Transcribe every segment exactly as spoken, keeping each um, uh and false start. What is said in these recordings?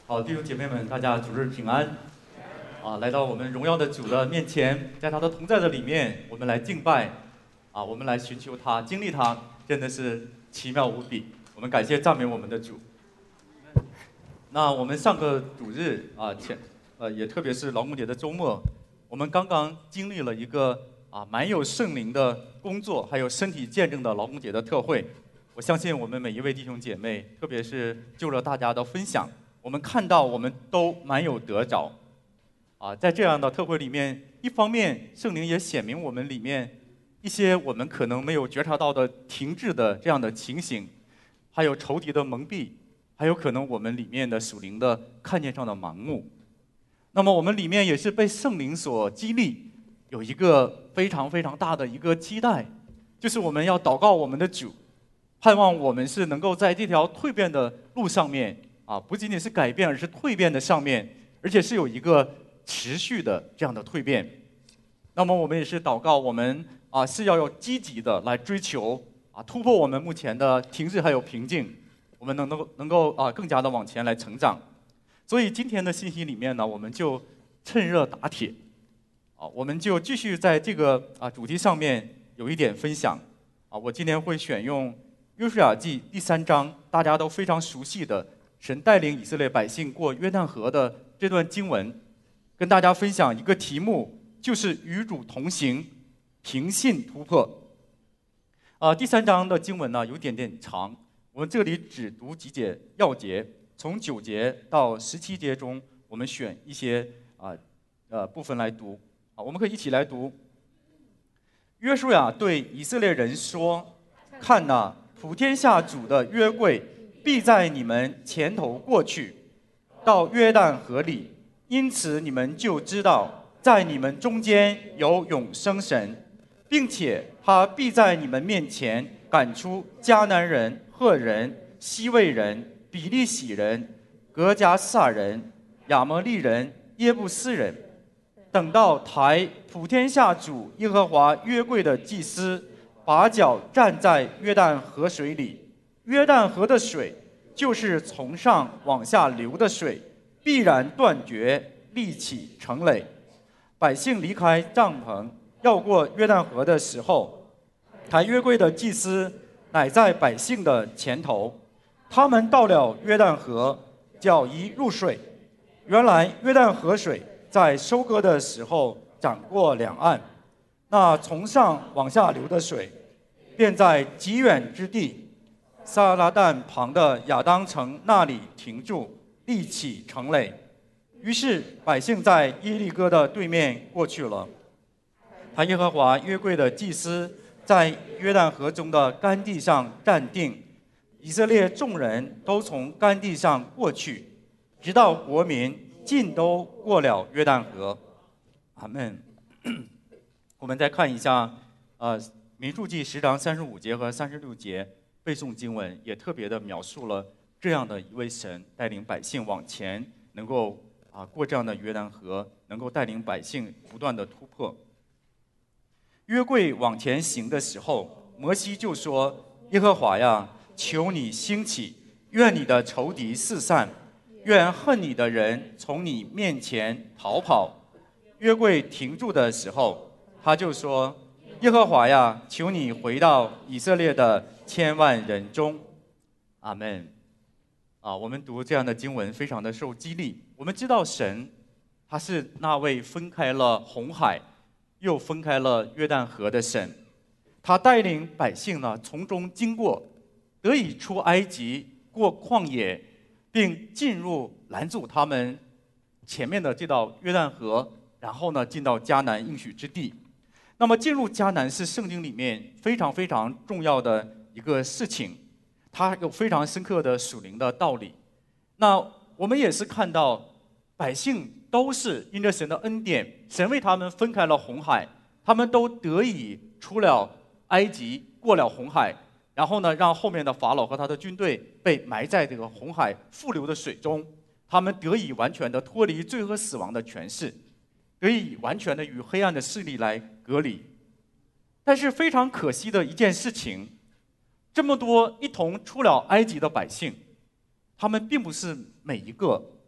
好，弟兄姐妹们，大家主日平安。啊，来到我们荣耀的主的面前，在他的同在的里面，我们来敬拜，啊，我们来寻求他，经历他，真的是奇妙无比。我们感谢赞美我们的主。那我们上个主日啊，前呃也特别是劳工节的周末，我们刚刚经历了一个啊蛮有圣灵的工作，还有身体见证的劳工节的特会。我相信我们每一位弟兄姐妹，特别是就着大家的分享，我们看到我们都蛮有得着。啊，在这样的特会里面，一方面圣灵也显明我们里面一些我们可能没有觉察到的停滞的这样的情形，还有仇敌的蒙蔽，还有可能我们里面的属灵的看见上的盲目。那么我们里面也是被圣灵所激励，有一个非常非常大的一个期待，就是我们要祷告我们的主，盼望我们是能够在这条蜕变的路上面啊，不仅仅是改变，而是蜕变的上面，而且是有一个持续的这样的蜕变。那么我们也是祷告，我们啊是要有积极的来追求啊，突破我们目前的停滞还有瓶颈，我们能够能够啊更加的往前来成长。所以今天的信息里面呢，我们就趁热打铁啊，我们就继续在这个啊主题上面有一点分享啊。我今天会选用约书亚记第三章，大家都非常熟悉的神带领以色列百姓过约旦河的这段经文，跟大家分享一个题目，就是与主同行，凭信突破。啊，第三章的经文呢有点点长，我们这里只读几节要节，从九节到十七节中，我们选一些啊呃部分来读。啊，我们可以一起来读。约书亚对以色列人说：“看哪，普天下主的约柜必在你们前头过去，到约旦河里。因此你们就知道，在你们中间有永生神，并且他必在你们面前赶出迦南人、赫人、西魏人、比利洗人、革迦撒人、亚摩利人、耶布斯人。等到抬普天下主耶和华约柜的祭司把脚站在约旦河水里，约旦河的水就是从上往下流的水，必然断绝，立起成垒。百姓离开帐篷，要过约旦河的时候，抬约柜的祭司乃在百姓的前头。他们到了约旦河，脚一入水，原来约旦河水在收割的时候涨过两岸，那从上往下流的水，便在极远之地撒拉旦旁的亚当城那里停住，立起成垒。于是百姓在耶利哥的对面过去了。他耶和华约柜的祭司在约旦河中的干地上站定，以色列众人都从干地上过去，直到国民尽都过了约旦河。阿们。我们再看一下，呃，民数记十章三十五节和三十六节背诵经文，也特别的描述了这样的一位神带领百姓往前，能够啊过这样的约旦河，能够带领百姓不断的突破。约柜往前行的时候，摩西就说：“耶和华呀，求你兴起，愿你的仇敌四散，愿恨你的人从你面前逃跑。”约柜停住的时候，他就说：“耶和华呀，求你回到以色列的千万人中。”阿们。啊，我们读这样的经文非常的受激励。我们知道神他是那位分开了红海又分开了约旦河的神，他带领百姓呢从中经过，得以出埃及，过旷野，并进入拦阻他们前面的这道约旦河，然后呢进到迦南应许之地。那么进入迦南是圣经里面非常非常重要的一个事情，它有非常深刻的属灵的道理。那我们也是看到百姓都是因着神的恩典，神为他们分开了红海，他们都得以出了埃及，过了红海，然后呢让后面的法老和他的军队被埋在这个红海复流的水中，他们得以完全的脱离罪和死亡的权势，得以完全的与黑暗的势力来隔离。但是非常可惜的一件事情，这么多一同出了埃及的百姓，他们并不是每一个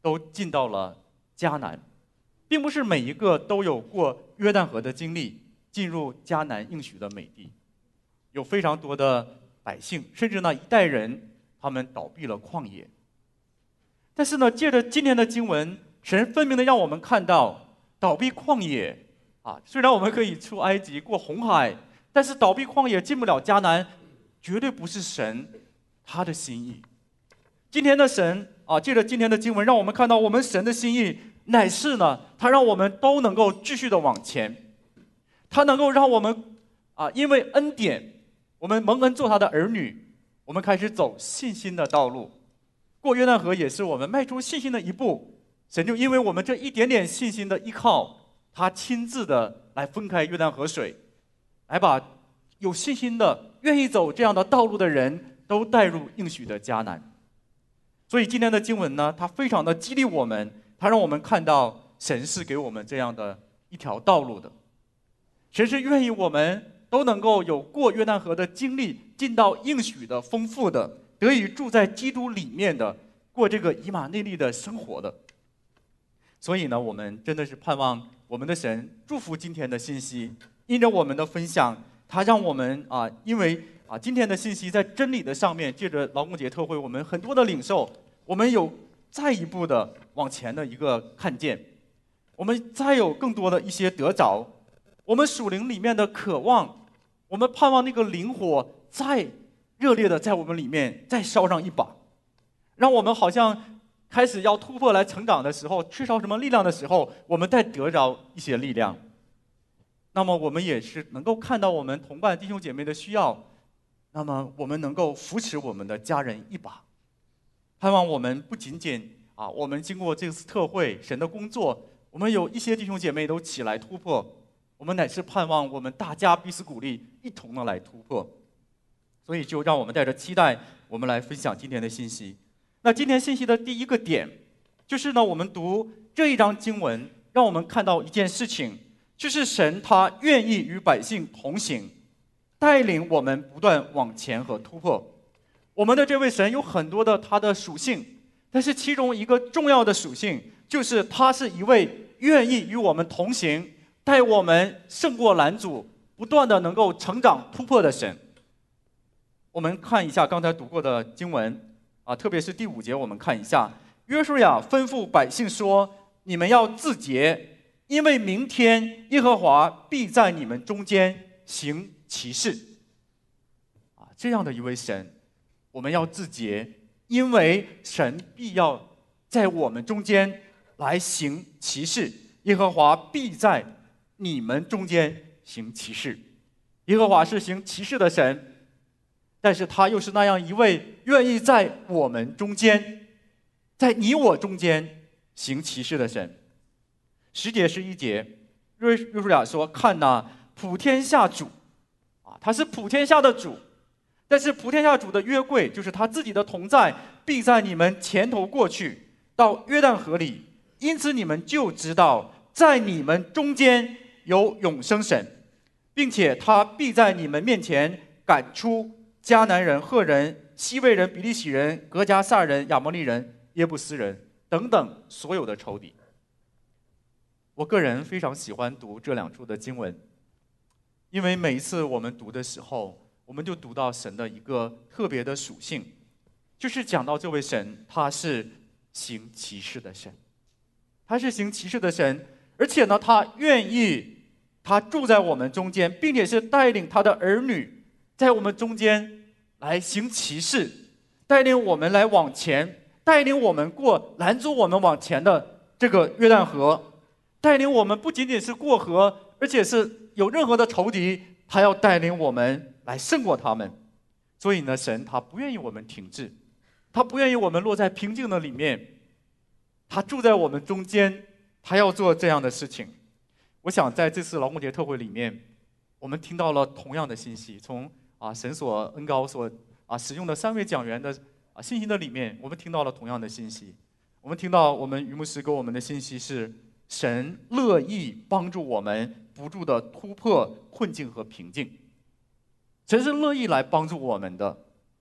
都进到了迦南，并不是每一个都有过约旦河的经历，进入迦南应许的美地。有非常多的百姓，甚至呢一代人，他们倒闭了旷野。但是呢，借着今天的经文，神分明的让我们看到，倒闭旷野啊，虽然我们可以出埃及过红海，但是倒闭旷野进不了迦南，绝对不是神他的心意。今天的神啊，借着今天的经文，让我们看到我们神的心意乃是呢，他让我们都能够继续的往前，他能够让我们啊，因为恩典，我们蒙恩做他的儿女，我们开始走信心的道路。过约旦河也是我们迈出信心的一步，神就因为我们这一点点信心的依靠，他亲自的来分开约旦河水，来把有信心的愿意走这样的道路的人都带入应许的迦南。所以今天的经文呢，它非常的激励我们，它让我们看到神是给我们这样的一条道路的。神是愿意我们都能够有过约旦河的经历，进到应许的丰富的，得以住在基督里面的，过这个以马内利的生活的。所以呢，我们真的是盼望我们的神祝福今天的信息，因着我们的分享，他让我们啊，因为啊今天的信息在真理的上面，借着劳工节特会，我们很多的领受，我们有再一步的往前的一个看见，我们再有更多的一些得着，我们属灵里面的渴望，我们盼望那个灵火再热烈的在我们里面再烧上一把，让我们好像开始要突破来成长的时候，缺少什么力量的时候，我们再得着一些力量。那么我们也是能够看到我们同伴弟兄姐妹的需要，那么我们能够扶持我们的家人一把。盼望我们不仅仅啊，我们经过这次特会神的工作，我们有一些弟兄姐妹都起来突破，我们乃是盼望我们大家彼此鼓励，一同的来突破。所以就让我们带着期待，我们来分享今天的信息。那今天信息的第一个点，就是呢，我们读这一章经文，让我们看到一件事情，就是神他愿意与百姓同行，带领我们不断往前和突破。我们的这位神有很多的他的属性，但是其中一个重要的属性，就是他是一位愿意与我们同行，带我们胜过拦阻，不断的能够成长突破的神。我们看一下刚才读过的经文啊，特别是第五节，我们看一下，约书亚吩咐百姓说：“你们要自洁，因为明天耶和华必在你们中间行奇事。”啊，这样的一位神，我们要自洁，因为神必要在我们中间来行奇事。耶和华必在你们中间行奇事。耶和华是行奇事的神。但是他又是那样一位愿意在我们中间，在你我中间行奇事的神。十节十一节，约约书亚说：“看哪，普天下主，啊，他是普天下的主，但是普天下主的约柜，就是他自己的同在，必在你们前头过去，到约旦河里。因此你们就知道，在你们中间有永生神，并且他必在你们面前赶出迦南人、赫人、西魏人、比利洗人、格迦撒人、亚摩利人、耶布斯人等等所有的仇敌。”我个人非常喜欢读这两处的经文，因为每一次我们读的时候，我们就读到神的一个特别的属性，就是讲到这位神他是行奇事的神，他是行奇事的神，而且呢，他愿意他住在我们中间，并且是带领他的儿女在我们中间来行奇事，带领我们来往前，带领我们过拦阻我们往前的这个约旦河，带领我们不仅仅是过河，而且是有任何的仇敌，他要带领我们来胜过他们。所以呢，神他不愿意我们停滞，他不愿意我们落在平静的里面，他住在我们中间，他要做这样的事情。我想在这次劳工节特会里面，我们听到了同样的信息，从啊神所恩膏所啊使用的三位讲员的啊信息的里面，我们听到了同样的信息。我们听到我们于牧师给我们的信息是，神乐意帮助我们不住的突破困境和平静，神是乐意来帮助我们的。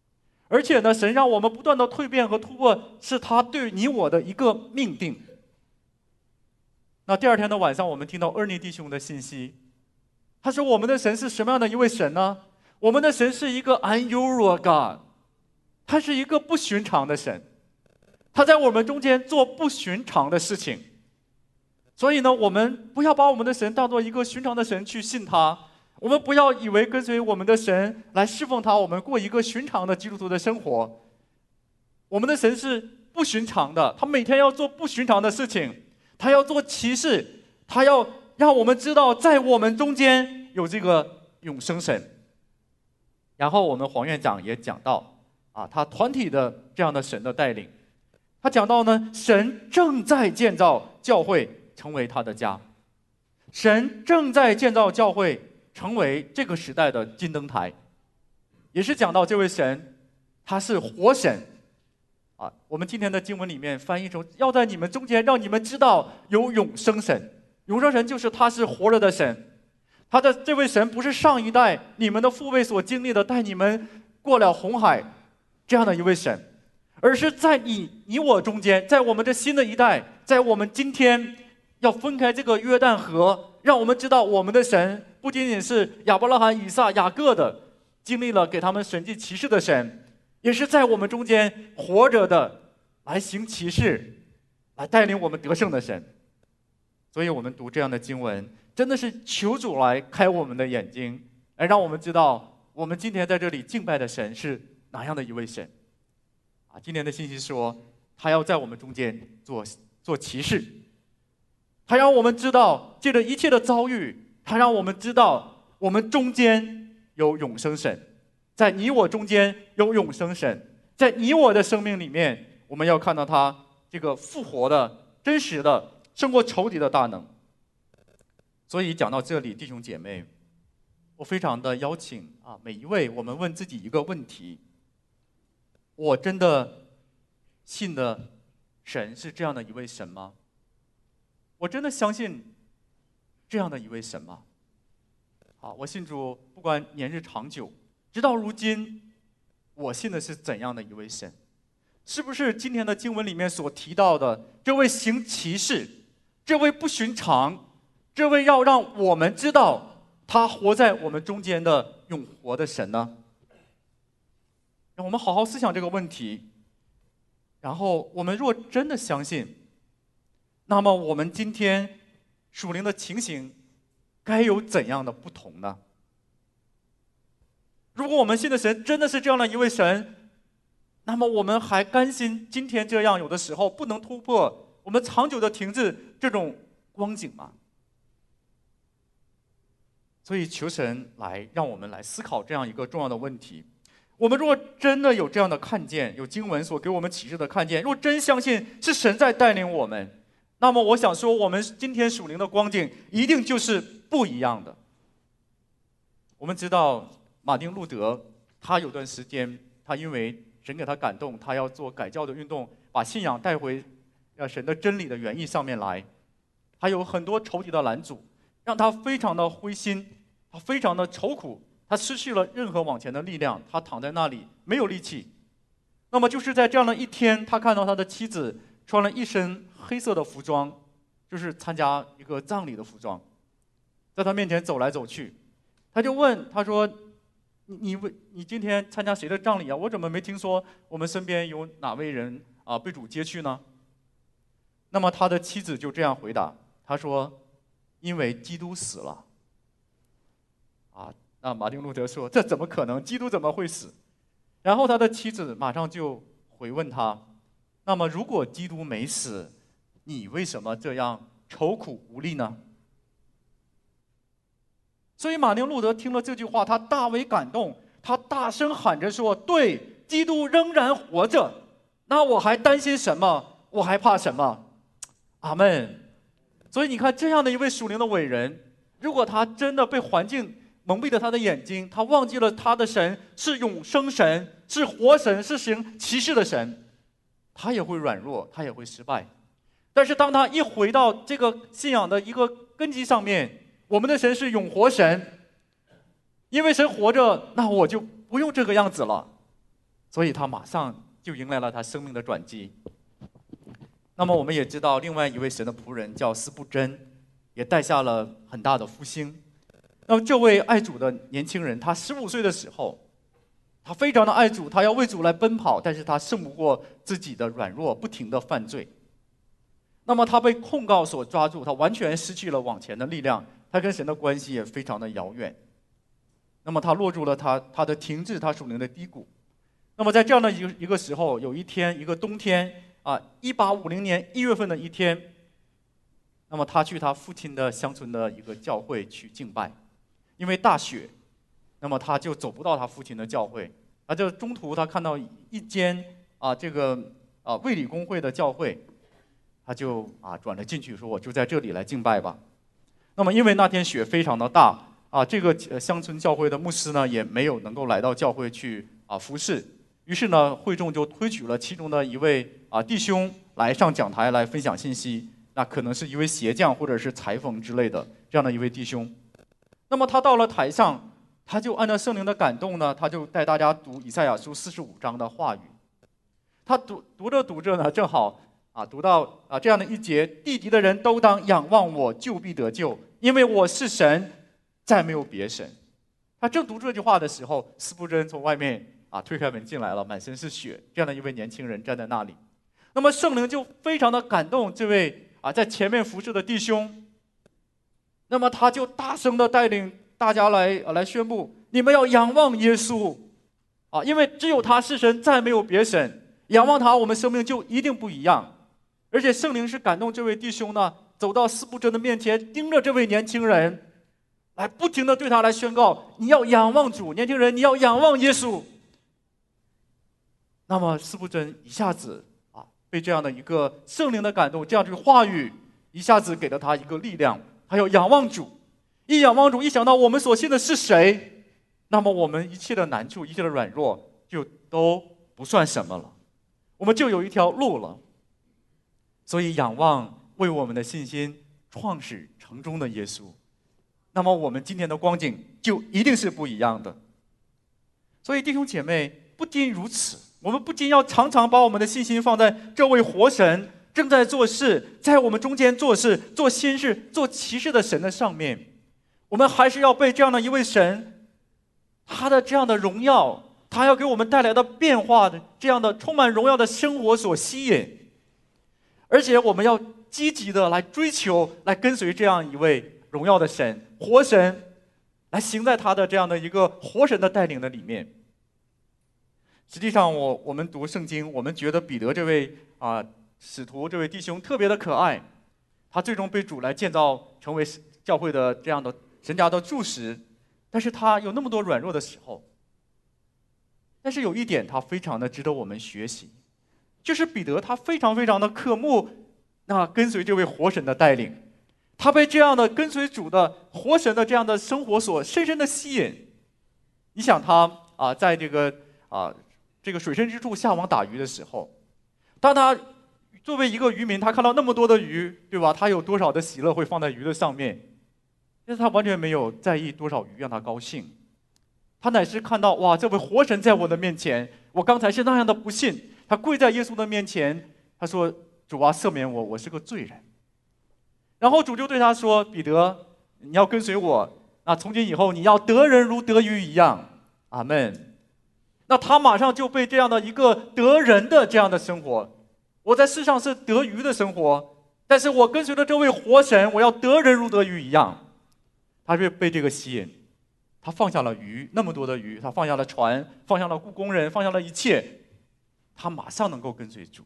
而且呢，神让我们不断的蜕变和突破，是他对你我的一个命定。那第二天的晚上，我们听到二尼弟兄的信息，他说我们的神是什么样的一位神呢？我们的神是一个 unusual God， 他是一个不寻常的神，他在我们中间做不寻常的事情。所以呢，我们不要把我们的神当作一个寻常的神去信他，我们不要以为跟随我们的神来侍奉他，我们过一个寻常的基督徒的生活。我们的神是不寻常的，他每天要做不寻常的事情，他要做奇事，他要让我们知道在我们中间有这个永生神。然后我们黄院长也讲到啊，他团体的这样的神的带领，他讲到呢，神正在建造教会成为他的家，神正在建造教会成为这个时代的金灯台，也是讲到这位神他是活神啊。我们今天的经文里面翻译成要在你们中间让你们知道有永生神，永生神就是他是活着的神。他的这位神不是上一代你们的父辈所经历的带你们过了红海这样的一位神，而是在你你我中间，在我们这新的一代，在我们今天要分开这个约旦河，让我们知道我们的神不仅仅是亚伯拉罕、以撒、雅各的经历了给他们神迹奇事的神，也是在我们中间活着的来行奇事，来带领我们得胜的神。所以我们读这样的经文，真的是求主来开我们的眼睛，来让我们知道我们今天在这里敬拜的神是哪样的一位神啊。今天的信息说他要在我们中间做做奇事，他让我们知道借着一切的遭遇，他让我们知道我们中间有永生神，在你我中间有永生神，在你我的生命里面，我们要看到他这个复活的真实的胜过仇敌的大能。所以讲到这里，弟兄姐妹，我非常的邀请啊，每一位我们问自己一个问题：我真的信的神是这样的一位神吗？我真的相信这样的一位神吗？好，我信主不管年日长久，直到如今，我信的是怎样的一位神？是不是今天的经文里面所提到的这位行奇事，这位不寻常，这位要让我们知道他活在我们中间的永活的神呢？让我们好好思想这个问题。然后我们若真的相信，那么我们今天属灵的情形该有怎样的不同呢？如果我们信的神真的是这样的一位神，那么我们还甘心今天这样有的时候不能突破，我们长久的停滞这种光景吗？所以求神来让我们来思考这样一个重要的问题。我们如果真的有这样的看见，有经文所给我们启示的看见，若真相信是神在带领我们，那么我想说我们今天属灵的光景一定就是不一样的。我们知道马丁路德他有段时间，他因为神给他感动，他要做改教的运动，把信仰带回神的真理的原意上面来，还有很多仇敌的拦阻，让他非常的灰心，他非常的愁苦，他失去了任何往前的力量，他躺在那里没有力气。那么就是在这样的一天，他看到他的妻子穿了一身黑色的服装，就是参加一个葬礼的服装，在他面前走来走去，他就问他说：你你你今天参加谁的葬礼啊？我怎么没听说我们身边有哪位人啊被主接去呢？那么他的妻子就这样回答，他说：因为基督死了。啊，那马丁路德说：这怎么可能？基督怎么会死？然后他的妻子马上就回问他：那么如果基督没死，你为什么这样愁苦无力呢？所以马丁路德听了这句话，他大为感动，他大声喊着说：对，基督仍然活着，那我还担心什么？我还怕什么？阿们。所以你看，这样的一位属灵的伟人，如果他真的被环境蒙蔽了他的眼睛，他忘记了他的神是永生神，是活神，是行奇事的神，他也会软弱，他也会失败。但是当他一回到这个信仰的一个根基上面，我们的神是永活神，因为神活着，那我就不用这个样子了。 所以他马上就迎来了他生命的转机。那么我们也知道，另外一位神的仆人叫司布真，也带下了很大的复兴。那么这位爱主的年轻人，他十五岁的时候，他非常的爱主，他要为主来奔跑，但是他胜不过自己的软弱，不停的犯罪。那么他被控告所抓住，他完全失去了往前的力量，他跟神的关系也非常的遥远。那么他落入了他他的停滞，他属灵的低谷。那么在这样的一个一个时候，有一天，一个冬天啊，一八五零年一月份的一天，那么他去他父亲的乡村的一个教会去敬拜，因为大雪，那么他就走不到他父亲的教会。他就中途他看到一间啊这个啊卫理公会的教会，他就啊转了进去，说我就在这里来敬拜吧。那么因为那天雪非常的大啊，这个乡村教会的牧师呢也没有能够来到教会去啊服侍，于是呢会众就推举了其中的一位啊弟兄来上讲台来分享信息，那可能是一位鞋匠或者是裁缝之类的这样的一位弟兄。那么他到了台上，他就按照圣灵的感动呢，他就带大家读以赛亚书四十五章的话语。他读读着读着呢，正好啊读到啊这样的一节：地极的人都当仰望我，就必得救，因为我是神，再没有别神。他正读这句话的时候，司布真从外面啊推开门进来了，满身是血，这样的一位年轻人站在那里。那么圣灵就非常的感动这位啊在前面服侍的弟兄，那么他就大声的带领大家来来宣布：你们要仰望耶稣啊，因为只有他是神，再没有别神。仰望他，我们生命就一定不一样。而且圣灵是感动这位弟兄呢，走到司布真的面前，盯着这位年轻人，来不停的对他来宣告：你要仰望主，年轻人，你要仰望耶稣。那么司布真一下子啊，被这样的一个圣灵的感动，这样这个话语一下子给了他一个力量，他要仰望主。一仰望主，一想到我们所信的是谁，那么我们一切的难处，一切的软弱就都不算什么了，我们就有一条路了。所以仰望为我们的信心创始成终的耶稣，那么我们今天的光景就一定是不一样的。所以弟兄姐妹，不仅如此，我们不仅要常常把我们的信心放在这位活神正在做事，在我们中间做事、做新事、做奇事的神的上面，我们还是要被这样的一位神，他的这样的荣耀，他要给我们带来的变化的这样的充满荣耀的生活所吸引。而且我们要积极的来追求，来跟随这样一位荣耀的神、活神，来行在他的这样的一个活神的带领的里面。实际上我我们读圣经，我们觉得彼得这位啊使徒这位弟兄特别的可爱，他最终被主来建造成为教会的这样的神家的柱石，但是他有那么多软弱的时候。但是有一点他非常的值得我们学习，就是彼得他非常非常的渴慕那跟随这位活神的带领，他被这样的跟随主的活神的这样的生活所深深的吸引。你想他啊在这个啊这个水深之处下网打鱼的时候，当他作为一个渔民，他看到那么多的鱼，对吧？他有多少的喜乐会放在鱼的上面？但是他完全没有在意多少鱼让他高兴，他乃是看到哇，这位活神在我的面前，我刚才是那样的不信。他跪在耶稣的面前，他说：主啊，赦免我，我是个罪人。然后主就对他说：彼得，你要跟随我，那从今以后你要得人如得鱼一样。阿们。那他马上就被这样的一个得人的这样的生活，我在世上是得鱼的生活，但是我跟随着这位活神，我要得人如得鱼一样。他是被这个吸引，他放下了鱼，那么多的鱼，他放下了船，放下了雇工人，放下了一切，他马上能够跟随主。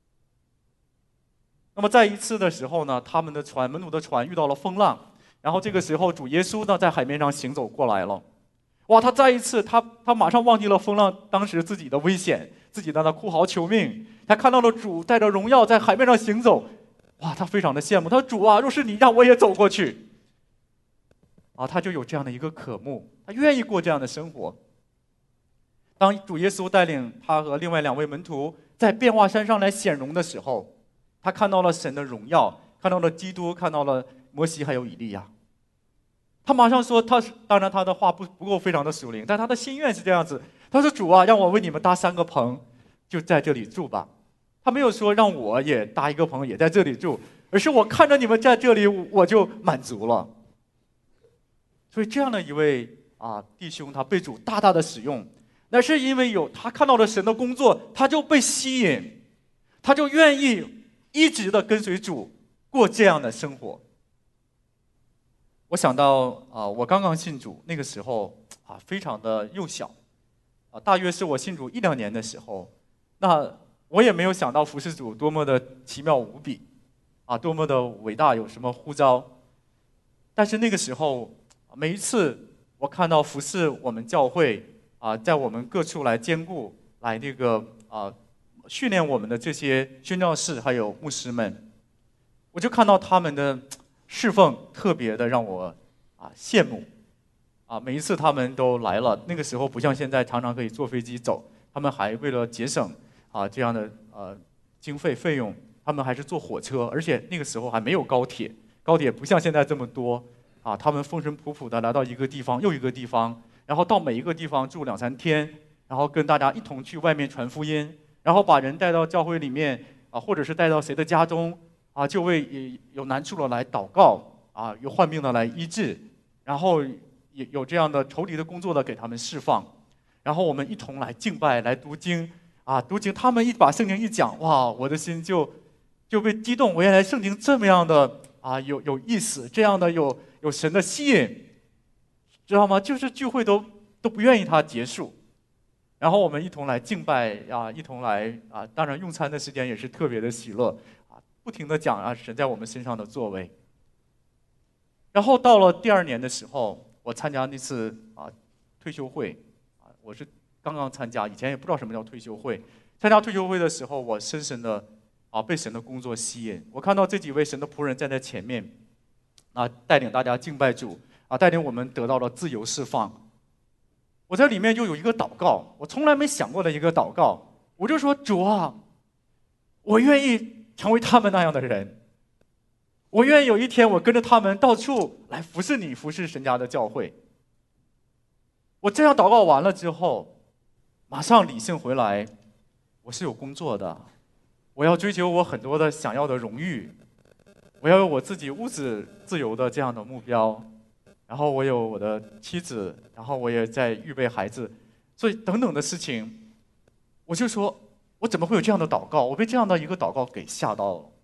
那么在一次的时候呢，他们的船，门徒的船遇到了风浪，然后这个时候主耶稣呢在海面上行走过来了。哇，他再一次，他他马上忘记了风浪当时自己的危险，自己在那哭嚎求命。他看到了主带着荣耀在海面上行走，哇，他非常的羡慕。他说：主啊，若是你让我也走过去。啊，他就有这样的一个渴慕，他愿意过这样的生活。当主耶稣带领他和另外两位门徒在变化山上来显荣的时候，他看到了神的荣耀，看到了基督，看到了摩西还有以利亚。他马上说，他当然他的话不不够非常的属灵，但他的心愿是这样子， 他说主啊，让我为你们搭三个棚，就在这里住吧。他没有说让我也搭一个棚也在这里住，而是我看着你们在这里我就满足了。所以这样的一位啊弟兄，他被主大大的使用，那是因为有他看到了神的工作，他就被吸引，他就愿意一直的跟随主过这样的生活。我想到啊，我刚刚信主那个时候啊，非常的幼小啊，大约是我信主一两年的时候，那我也没有想到服侍主多么的奇妙无比啊，多么的伟大，有什么呼召。但是那个时候，每一次我看到服侍我们教会啊，在我们各处来兼顾，来那个啊训练我们的这些宣教士还有牧师们，我就看到他们的侍奉特别的让我啊羡慕啊。每一次他们都来了，那个时候不像现在常常可以坐飞机走，他们还为了节省啊这样的呃经费费用，他们还是坐火车，而且那个时候还没有高铁，高铁不像现在这么多啊。他们风尘仆仆的来到一个地方又一个地方，然后到每一个地方住两三天，然后跟大家一同去外面传福音，然后把人带到教会里面啊，或者是带到谁的家中啊，就为有难处的来祷告啊，有患病的来医治，然后有有这样的仇敌的工作的给他们释放，然后我们一同来敬拜，来读经啊，读经。他们一把圣经一讲，哇，我的心就就被激动。我原来圣经这么样的啊，有有意思，这样的有有神的吸引，知道吗？就是聚会都都不愿意它结束。然后我们一同来敬拜啊，一同来啊，当然用餐的时间也是特别的喜乐啊，不停的讲啊神在我们身上的作为。然后到了第二年的时候，我参加那次啊退休会啊，我是刚刚参加，以前也不知道什么叫退休会。参加退休会的时候，我深深的啊被神的工作吸引。我看到这几位神的仆人站在前面，啊带领大家敬拜主啊，带领我们得到了自由释放。我在里面就有一个祷告，我从来没想过的一个祷告，我就说主啊，我愿意成为他们那样的人，我愿意有一天我跟着他们到处来服侍你，服侍神家的教会。我这样祷告完了之后，马上理性回来，我是有工作的，我要追求我很多的想要的荣誉，我要有我自己物质自由的这样的目标，然后我有我的妻子，然后我也在预备孩子，所以等等的事情，我就说我怎么会有这样的祷告？我被这样的一个祷告给吓到了。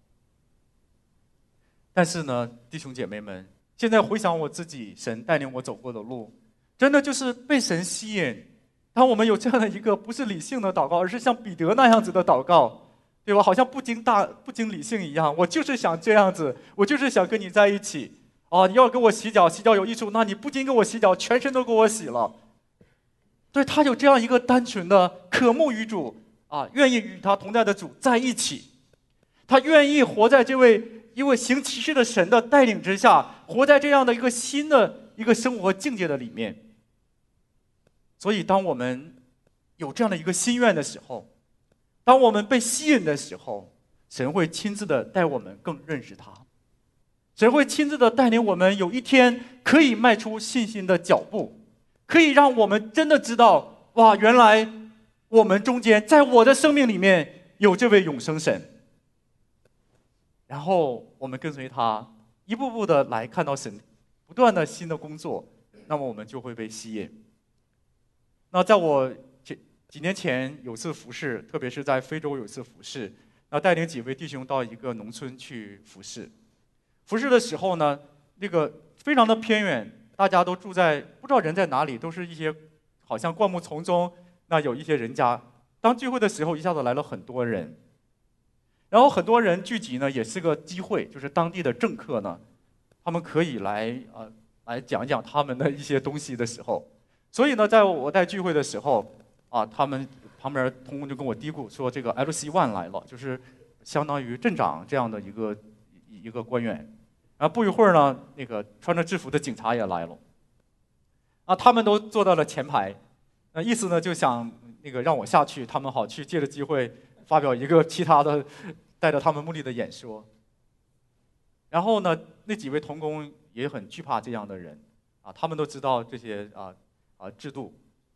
但是呢，弟兄姐妹们，现在回想我自己，神带领我走过的路，真的就是被神吸引。当我们有这样的一个不是理性的祷告，而是像彼得那样子的祷告，对吧？好像不经大不经理性一样，我就是想这样子，我就是想跟你在一起。哦，你要给我洗脚，洗脚有益处，那你不仅给我洗脚，全身都给我洗了。对，他有这样一个单纯的渴慕于主啊，愿意与他同在的主在一起，他愿意活在这位一位行奇事的神的带领之下，活在这样的一个新的一个生活境界的里面。所以当我们有这样的一个心愿的时候，当我们被吸引的时候，神会亲自的带我们更认识他，神会亲自的带领我们有一天可以迈出信心的脚步，可以让我们真的知道，哇，原来我们中间在我的生命里面有这位永生神。然后我们跟随他一步步的来看到神不断的新的工作，那么我们就会被吸引。那在我几年前有次服侍，特别是在非洲有次服侍，那带领几位弟兄到一个农村去服侍。服侍的时候呢，那个非常的偏远，大家都住在不知道人在哪里，都是一些好像灌木丛中，那有一些人家。当聚会的时候，一下子来了很多人，然后很多人聚集呢，也是个机会，就是当地的政客呢，他们可以来呃来讲讲他们的一些东西的时候。所以呢，在我带聚会的时候，啊，他们旁边同工就跟我嘀咕说，这个 L C 一 来了，就是相当于镇长这样的一个一个官员。然后不一会儿呢，那个穿着制服的警察也来了，啊，他们都坐到了前排，那意思呢就想那个让我下去，他们好去借着机会发表一个其他的带着他们目的的演说。然后呢，那几位同工也很惧怕这样的人，啊，他们都知道这些啊。啊，制度，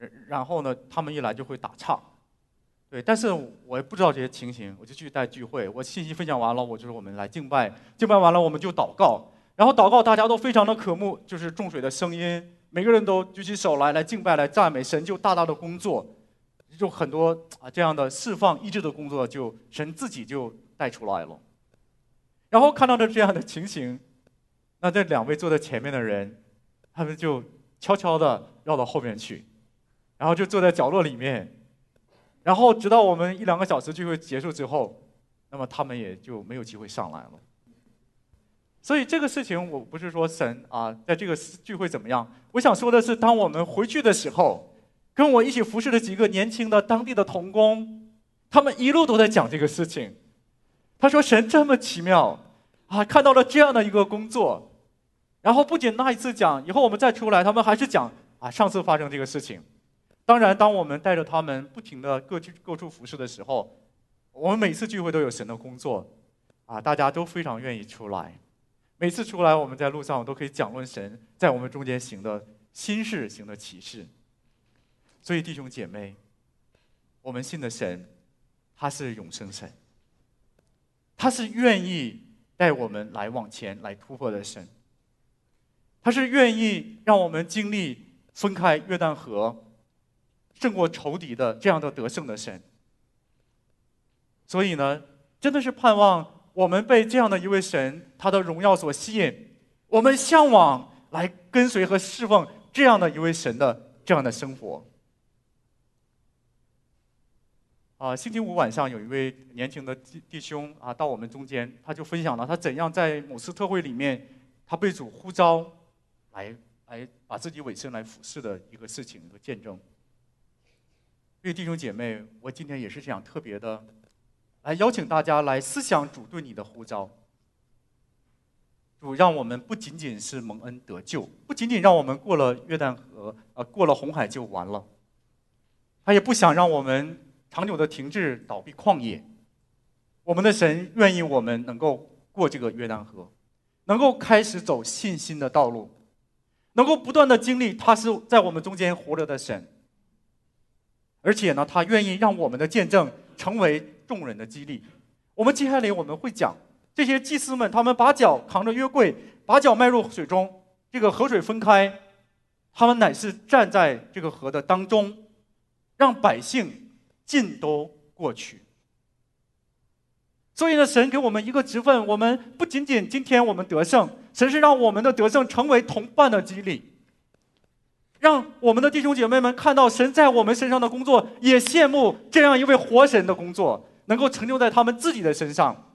然后呢，他们一来就会打岔。对，但是我也不知道这些情形，我就去带聚会。我信息分享完了，我就说我们来敬拜，敬拜完了我们就祷告，然后祷告大家都非常的渴慕，就是众水的声音，每个人都举起手来，来敬拜，来赞美神，就大大的工作，就很多啊这样的释放医治的工作，就神自己就带出来了。然后看到了这样的情形，那这两位坐在前面的人，他们就悄悄的绕到后面去，然后就坐在角落里面。然后直到我们一两个小时聚会结束之后，那么他们也就没有机会上来了。所以这个事情我不是说神啊在这个聚会怎么样，我想说的是，当我们回去的时候，跟我一起服侍的几个年轻的当地的同工，他们一路都在讲这个事情。他说神这么奇妙啊，看到了这样的一个工作。然后不仅那一次讲，以后我们再出来，他们还是讲啊上次发生这个事情。当然，当我们带着他们不停地各去各处服侍的时候，我们每次聚会都有神的工作，啊，大家都非常愿意出来。每次出来，我们在路上都可以讲论神在我们中间行的新事、行的奇事。所以弟兄姐妹，我们信的神，他是永生神，他是愿意带我们来往前来突破的神，他是愿意让我们经历分开约旦河，胜过仇敌的这样的得胜的神。所以呢，真的是盼望我们被这样的一位神他的荣耀所吸引，我们向往来跟随和侍奉这样的一位神的这样的生活。啊，星期五晚上有一位年轻的弟兄啊到我们中间，他就分享了他怎样在某次特会里面，他被主呼召来来把自己委身来服侍的一个事情，一个见证。所以弟兄姐妹，我今天也是这样特别的来邀请大家来思想主对你的呼召。主让我们不仅仅是蒙恩得救，不仅仅让我们过了约旦河，呃，过了红海就完了，他也不想让我们长久的停滞倒闭旷野。我们的神愿意我们能够过这个约旦河，能够开始走信心的道路，能够不断的经历他是在我们中间活着的神。而且呢，他愿意让我们的见证成为众人的激励。我们接下来我们会讲这些祭司们，他们把脚扛着约柜，把脚迈入水中，这个河水分开，他们乃是站在这个河的当中，让百姓尽都过去。所以呢，神给我们一个职分，我们不仅仅今天我们得胜，神是让我们的得胜成为同伴的激励，让我们的弟兄姐妹们看到神在我们身上的工作，也羡慕这样一位活神的工作能够成就在他们自己的身上。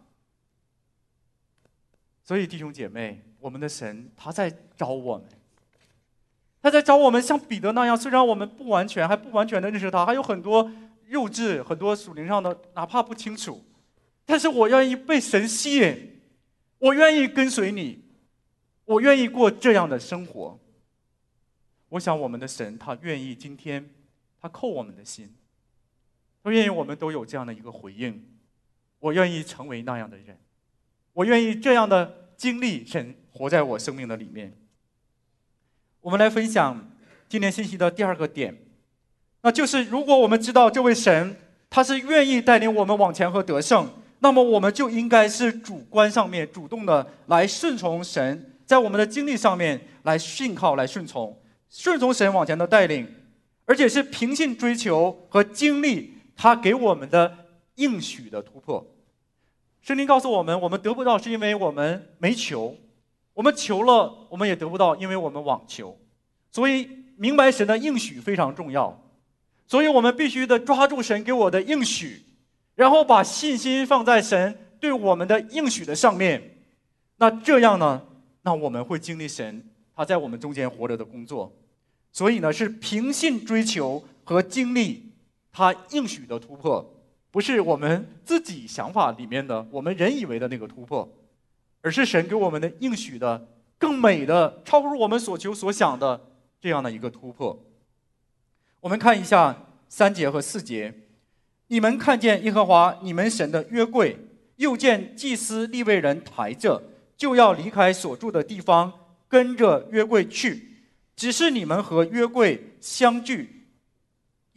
所以弟兄姐妹，我们的神他在找我们，他在找我们像彼得那样，虽然我们不完全还不完全的认识他，还有很多幼稚，很多属灵上的哪怕不清楚，但是我愿意被神吸引，我愿意跟随你，我愿意过这样的生活。我想我们的神他愿意今天他扣我们的心，他愿意我们都有这样的一个回应。我愿意成为那样的人，我愿意这样的经历神活在我生命的里面。我们来分享今天信息的第二个点，那就是如果我们知道这位神他是愿意带领我们往前和得胜，那么我们就应该是主观上面主动的来顺从神，在我们的经历上面来信靠来顺从顺从神往前的带领，而且是凭信追求和经历他给我们的应许的突破。圣经告诉我们，我们得不到是因为我们没求，我们求了我们也得不到，因为我们妄求。所以明白神的应许非常重要，所以我们必须的抓住神给我的应许，然后把信心放在神对我们的应许的上面。那这样呢，那我们会经历神他在我们中间活着的工作。所以呢，是凭信追求和经历他应许的突破，不是我们自己想法里面的我们人以为的那个突破，而是神给我们的应许的更美的超乎我们所求所想的这样的一个突破。我们看一下三节和四节，你们看见耶和华你们神的约柜，又见祭司利未人抬着，就要离开所住的地方，跟着约柜去，只是你们和约柜相距，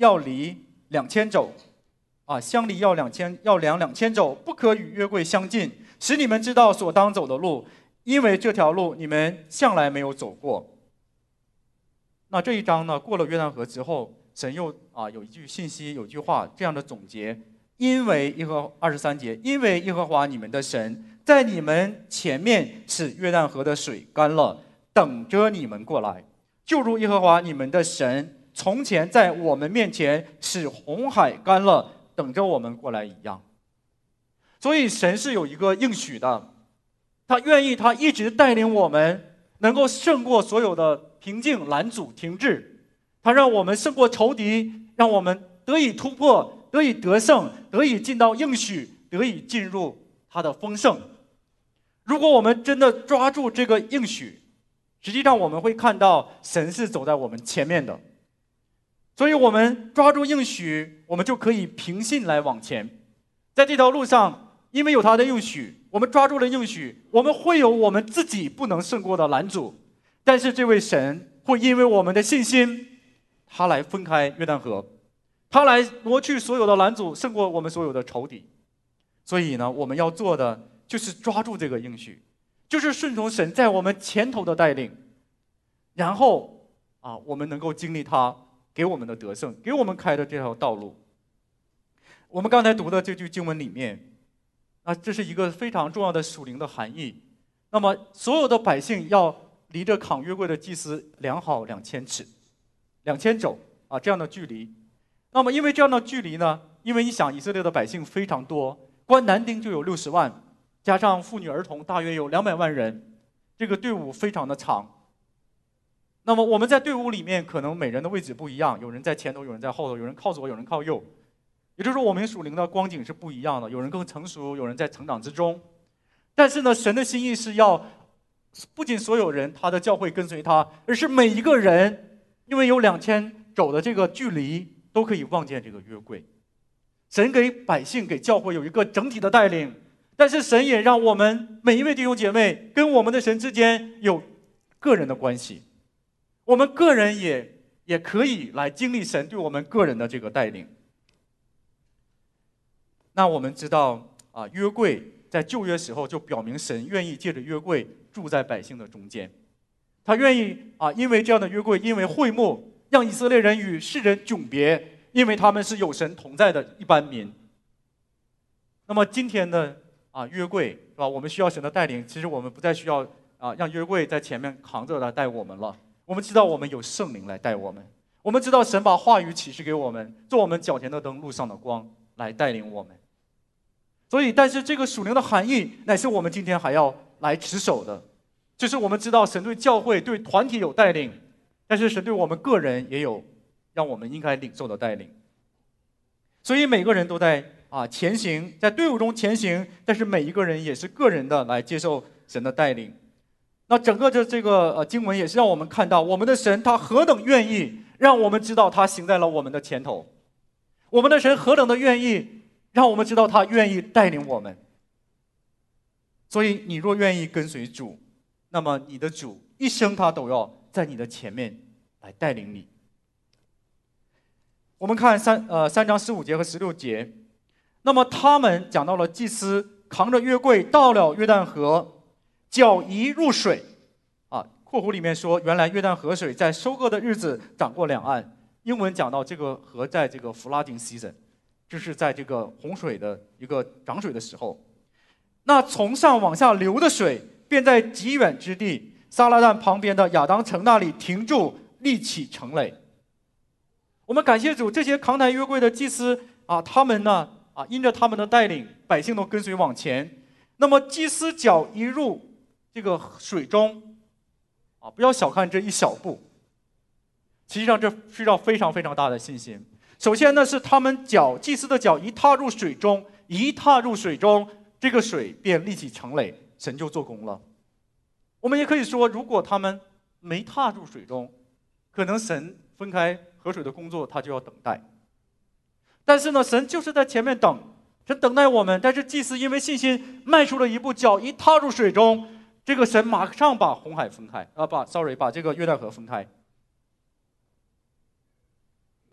要离两千肘，啊，相离要两千要量两千肘，不可与约柜相近，使你们知道所当走的路，因为这条路你们向来没有走过。那这一章呢，过了约旦河之后，神又啊有一句信息，有一句话这样的总结：因为耶和二十三节，因为耶和华你们的神在你们前面使约旦河的水干了，等着你们过来，就如耶和华你们的神从前在我们面前使红海干了，等着我们过来一样。所以神是有一个应许的，他愿意他一直带领我们能够胜过所有的平静、拦阻、停滞，他让我们胜过仇敌，让我们得以突破，得以得胜，得以进到应许，得以进入他的丰盛。如果我们真的抓住这个应许，实际上我们会看到神是走在我们前面的。所以我们抓住应许，我们就可以凭信来往前。在这条路上，因为有他的应许，我们抓住了应许，我们会有我们自己不能胜过的拦阻，但是这位神会因为我们的信心，他来分开约旦河，他来挪去所有的拦阻，胜过我们所有的仇敌。所以呢，我们要做的就是抓住这个应许，就是顺从神在我们前头的带领，然后啊，我们能够经历他给我们的得胜，给我们开的这条道路。我们刚才读的这句经文里面，啊，这是一个非常重要的属灵的含义。那么，所有的百姓要离着扛约柜的祭司量好两千尺，两千肘啊，这样的距离。那么，因为这样的距离呢，因为你想以色列的百姓非常多，光男丁就有六十万，加上妇女儿童大约有两百万人，这个队伍非常的长。那么我们在队伍里面可能每人的位置不一样，有人在前头，有人在后头，有人靠左，有人靠右。也就是说，我们属灵的光景是不一样的，有人更成熟，有人在成长之中。但是呢，神的心意是要不仅所有人他的教会跟随他，而是每一个人，因为有两千肘的这个距离，都可以望见这个约柜。神给百姓给教会有一个整体的带领，但是神也让我们每一位弟兄姐妹跟我们的神之间有个人的关系，我们个人也也可以来经历神对我们个人的这个带领。那我们知道啊，约柜在旧约时候就表明神愿意借着约柜住在百姓的中间，他愿意啊，因为这样的约柜，因为会幕让以色列人与世人迥别，因为他们是有神同在的一般民。那么今天的啊约柜是吧？我们需要神的带领，其实我们不再需要啊让约柜在前面扛着来带我们了。我们知道我们有圣灵来带我们，我们知道神把话语启示给我们，做我们脚前的灯，路上的光，来带领我们。所以，但是这个属灵的含义，乃是我们今天还要来持守的，就是我们知道神对教会、对团体有带领，但是神对我们个人也有让我们应该领受的带领。所以每个人都在啊前行，在队伍中前行，但是每一个人也是个人的来接受神的带领。那整个的这个呃经文也是让我们看到，我们的神他何等愿意让我们知道他行在了我们的前头，我们的神何等的愿意让我们知道他愿意带领我们。所以你若愿意跟随主，那么你的主一生他都要在你的前面来带领你。我们看三呃三章十五节和十六节，那么他们讲到了祭司扛着约柜到了约旦河，脚一入水，啊，括弧里面说，原来约旦河水在收割的日子涨过两岸。英文讲到这个河在这个 flooding season， 就是在这个洪水的一个涨水的时候。那从上往下流的水，便在极远之地撒拉旦旁边的亚当城那里停住，立起城垒。我们感谢主，这些扛抬约柜的祭司啊，他们呢啊，因着他们的带领，百姓都跟随往前。那么祭司脚一入这个水中啊，不要小看这一小步，实际上这需要非常非常大的信心。首先呢，是他们脚祭司的脚一踏入水中，一踏入水中，这个水便立起城垒，神就做工了。我们也可以说，如果他们没踏入水中，可能神分开河水的工作他就要等待。但是呢，神就是在前面等，神等待我们。但是祭司因为信心迈出了一步，脚一踏入水中，这个神马上把红海分开啊，把 sorry 把这个约旦河分开。我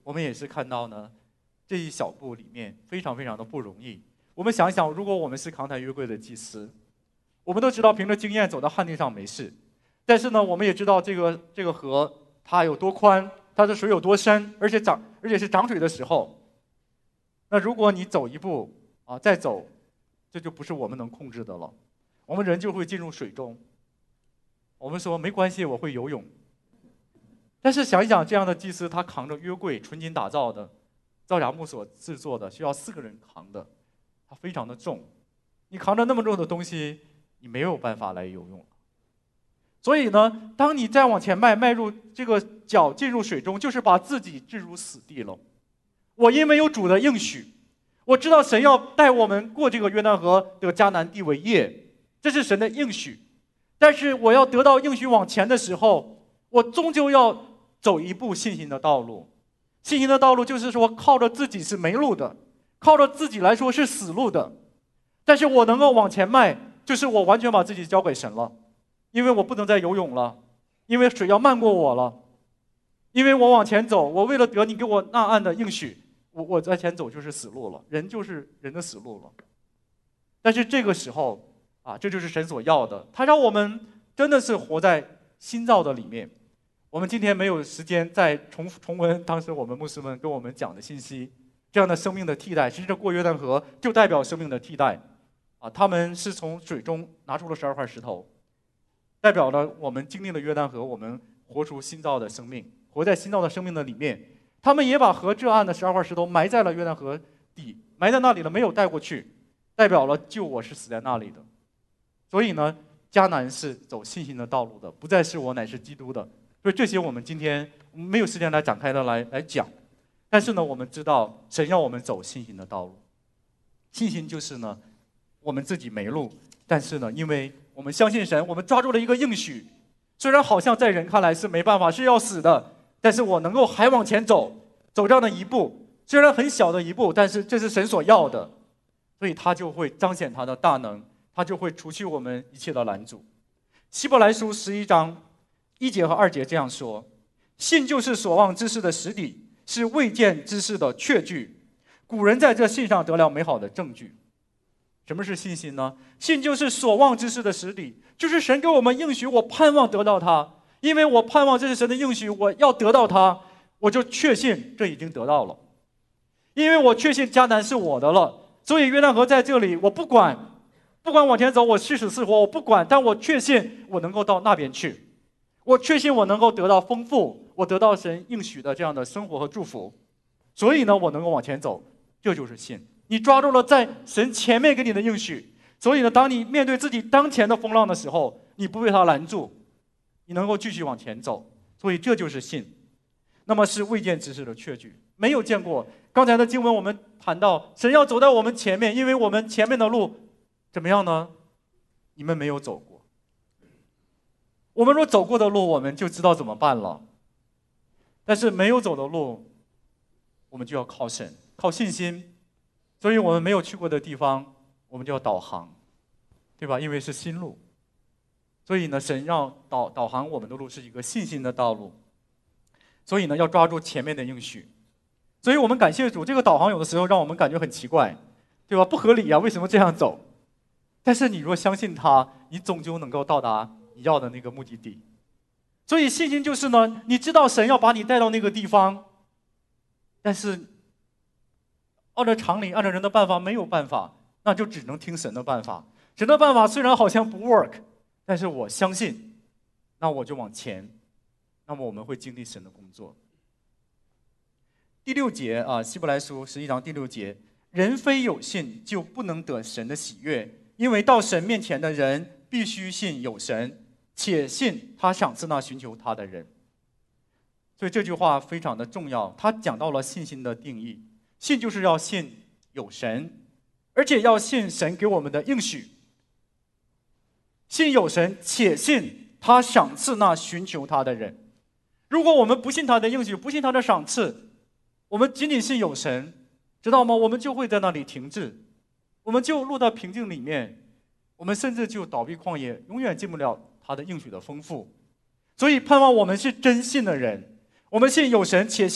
我们也是看到呢，这一小步里面非常非常的不容易。我们想想，如果我们是扛抬约柜的祭司，我们都知道凭着经验走到旱地上没事，但是呢，我们也知道这个这个河它有多宽，它的水有多深，而且涨而且是涨水的时候，那如果你走一步啊再走，这就不是我们能控制的了，我们人就会进入水中。我们说没关系，我会游泳。但是想一想，这样的祭司他扛着约柜，纯金打造的，造雅木所制作的，需要四个人扛的，它非常的重。你扛着那么重的东西，你没有办法来游泳。所以呢，当你再往前迈，迈入这个脚进入水中，就是把自己置入死地了。我因为有主的应许，我知道神要带我们过这个约旦河的迦南地为业，这是神的应许。但是我要得到应许往前的时候，我终究要走一步信心的道路。信心的道路就是说，靠着自己是没路的，靠着自己来说是死路的。但是我能够往前迈，就是我完全把自己交给神了，因为我不能再游泳了，因为水要漫过我了，因为我往前走，我为了得你给我那岸的应许，我我在前走就是死路了，人就是人的死路了。但是这个时候啊，这就是神所要的，他让我们真的是活在新造的里面。我们今天没有时间再重重温当时我们牧师们跟我们讲的信息，这样的生命的替代，其实这过约旦河就代表生命的替代啊，他们是从水中拿出了十二块石头，代表了我们经历了约旦河，我们活出新造的生命，活在新造的生命的里面。他们也把河这岸的十二块石头埋在了约旦河底，埋在那里了，没有带过去，代表了救我是死在那里的。所以呢，迦南是走信心的道路的，不再是我乃是基督的。所以这些我们今天没有时间来展开的来来讲，但是呢，我们知道神要我们走信心的道路。信心就是呢，我们自己没路，但是呢，因为我们相信神，我们抓住了一个应许，虽然好像在人看来是没办法，是要死的，但是我能够还往前走，走这样的一步，虽然很小的一步，但是这是神所要的，所以他就会彰显他的大能，他就会除去我们一切的拦阻。希伯来书十一章一节和二节这样说：信就是所望之事的实底，是未见之事的确据。古人在这信上得了美好的证据。什么是信心呢？信就是所望之事的实底，就是神给我们应许，我盼望得到它，因为我盼望这是神的应许，我要得到它，我就确信这已经得到了。因为我确信迦南是我的了，所以约旦河在这里，我不管，不管往前走，我是死是活，我不管，但我确信我能够到那边去。我确信我能够得到丰富，我得到神应许的这样的生活和祝福，所以呢，我能够往前走，这就是信。你抓住了在神前面给你的应许，所以呢，当你面对自己当前的风浪的时候，你不被它拦住，你能够继续往前走，所以这就是信。那么是未见之事的确据，没有见过。刚才的经文我们谈到，神要走在我们前面，因为我们前面的路怎么样呢？你们没有走过。我们若走过的路，我们就知道怎么办了。但是没有走的路，我们就要靠神，靠信心。所以我们没有去过的地方，我们就要导航，对吧？因为是新路。所以呢，神让导导航我们的路是一个信心的道路。所以呢，要抓住前面的应许。所以我们感谢主，这个导航有的时候让我们感觉很奇怪，对吧？不合理啊，为什么这样走？但是你若相信他，你终究能够到达你要的那个目的地。所以信心就是呢，你知道神要把你带到那个地方，但是按照常理，按照人的办法没有办法，那就只能听神的办法。神的办法虽然好像不 work， 但是我相信，那我就往前，那么我们会经历神的工作。第六节啊，希伯来书十一章第六节，人非有信就不能得神的喜悦，因为到神面前的人必须信有神，且信他赏赐那寻求他的人。所以这句话非常的重要，他讲到了信心的定义。信就是要信有神，而且要信神给我们的应许。信有神，且信他赏赐那寻求他的人。如果我们不信他的应许，不信他的赏赐，我们仅仅信有神，知道吗？我们就会在那里停滞，我们就落到平静里面，我们甚至就倒闭旷野，永远进不了他的应许的丰富。所以盼望我们是真信的人，我们信有神，且信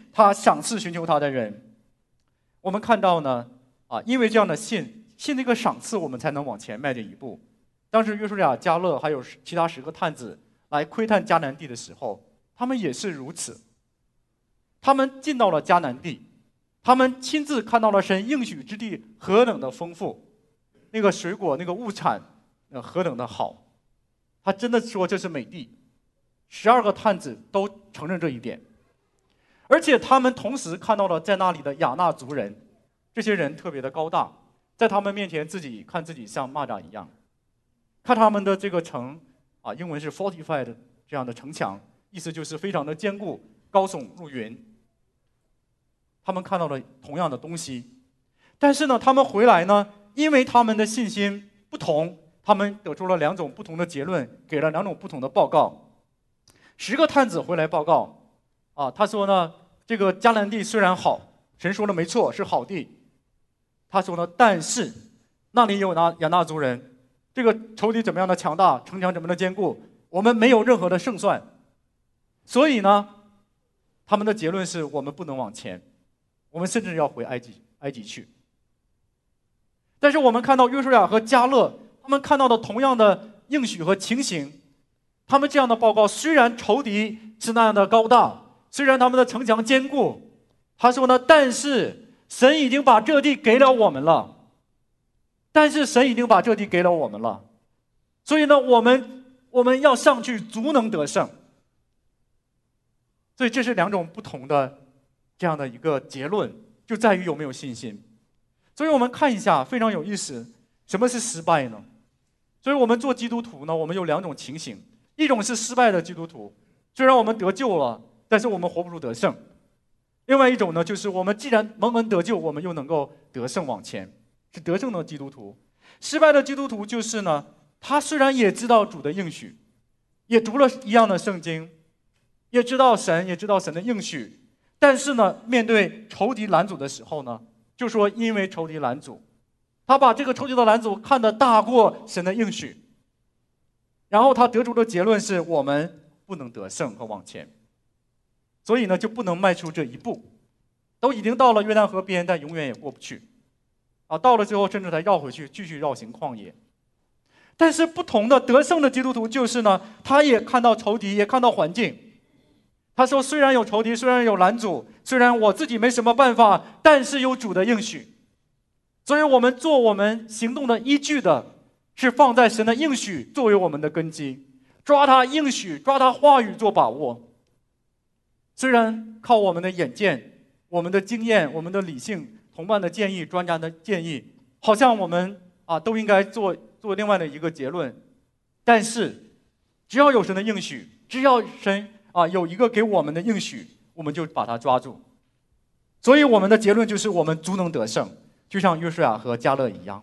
他赏赐寻求他的人。我们看到呢，啊，因为这样的信，信这个赏赐，我们才能往前迈这一步。当时约书亚、迦勒还有其他十个探子来窥探迦南地的时候，他们也是如此。他们进到了迦南地，他们亲自看到了神应许之地何等的丰富，那个水果、那个物产，呃，何等的好。他真的说这是美地。十二个探子都承认这一点，而且他们同时看到了在那里的亚纳族人，这些人特别的高大，在他们面前自己看自己像蚂蚱一样。看他们的这个城啊，英文是 fortified 这样的城墙，意思就是非常的坚固，高耸入云。他们看到了同样的东西，但是呢，他们回来呢，因为他们的信心不同，他们得出了两种不同的结论，给了两种不同的报告。十个探子回来报告，啊，他说呢，这个迦南地虽然好，神说的没错，是好地。他说呢，但是那里有那亚纳族人。这个仇敌怎么样的强大，城墙怎么样的坚固，我们没有任何的胜算。所以呢，他们的结论是我们不能往前，我们甚至要回埃及埃及去。但是我们看到约书亚和迦勒，他们看到的同样的应许和情形，他们这样的报告，虽然仇敌是那样的高大，虽然他们的城墙坚固，他说呢，但是神已经把这地给了我们了。但是神已经把这地给了我们了，所以呢，我们我们要上去，足能得胜。所以这是两种不同的这样的一个结论，就在于有没有信心。所以我们看一下，非常有意思，什么是失败呢？所以我们做基督徒呢，我们有两种情形，一种是失败的基督徒，虽然我们得救了，但是我们活不出得胜；另外一种呢，就是我们既然蒙恩得救，我们又能够得胜往前。是得胜的基督徒。失败的基督徒就是呢，他虽然也知道主的应许，也读了一样的圣经，也知道神，也知道神的应许，但是呢，面对仇敌拦阻的时候呢，就说因为仇敌拦阻，他把这个仇敌的拦阻看得大过神的应许，然后他得出的结论是我们不能得胜和往前，所以呢，就不能迈出这一步，都已经到了约旦河边，但永远也过不去。啊，到了之后甚至才绕回去，继续绕行旷野。但是不同的得胜的基督徒就是呢，他也看到仇敌，也看到环境。他说，虽然有仇敌，虽然有拦阻，虽然我自己没什么办法，但是有主的应许。所以我们做我们行动的依据的，是放在神的应许作为我们的根基，抓他应许，抓他话语做把握。虽然靠我们的眼见、我们的经验、我们的理性、同伴的建议、专家的建议，好像我们啊都应该做做另外的一个结论，但是只要有神的应许，只要神啊有一个给我们的应许，我们就把它抓住。所以我们的结论就是我们足能得胜，就像约书亚和迦勒一样。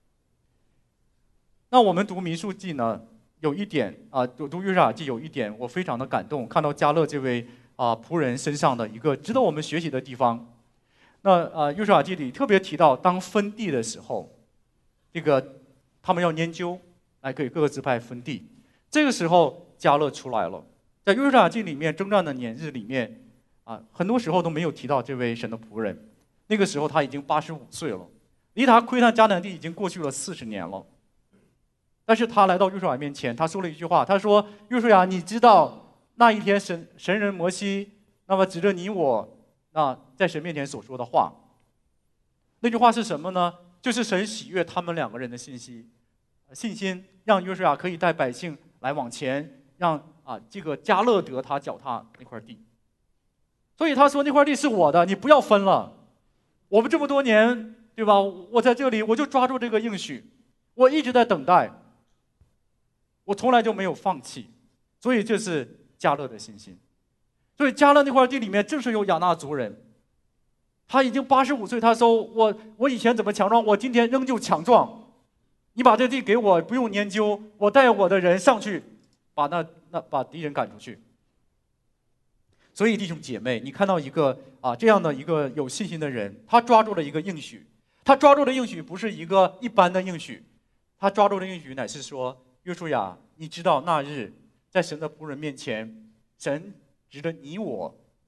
那我们读民数记呢，有一点啊，读读约书亚记有一点我非常的感动，看到迦勒这位啊仆人身上的一个值得我们学习的地方。那呃，约书亚记里特别提到，当分地的时候，这个他们要研究来给各个支派分地。这个时候，迦勒出来了。在约书亚记里面征战的年日里面，啊，很多时候都没有提到这位神的仆人。那个时候他已经八十五岁了，离他窥探迦南地已经过去了四十年了。但是他来到约书亚面前，他说了一句话，他说：“约书亚，你知道那一天神神人摩西，那么指着你我。”那在神面前所说的话，那句话是什么呢？就是神喜悦他们两个人的信息，信心让约书亚可以带百姓来往前，让啊这个迦勒得他脚踏那块地。所以他说那块地是我的，你不要分了。我们这么多年，对吧？我在这里我就抓住这个应许，我一直在等待，我从来就没有放弃。所以这是迦勒的信心。所以迦勒那块地里面正是有亚纳族人，他已经八十五岁，他说我我以前怎么强壮，我今天仍旧强壮。你把这地给我，不用研究，我带我的人上去，把那那把敌人赶出去。所以弟兄姐妹，你看到一个啊这样的一个有信心的人，他抓住了一个应许，他抓住的应许不是一个一般的应许，他抓住的应许乃是说，约书亚，你知道那日在神的仆人面前，神指着你我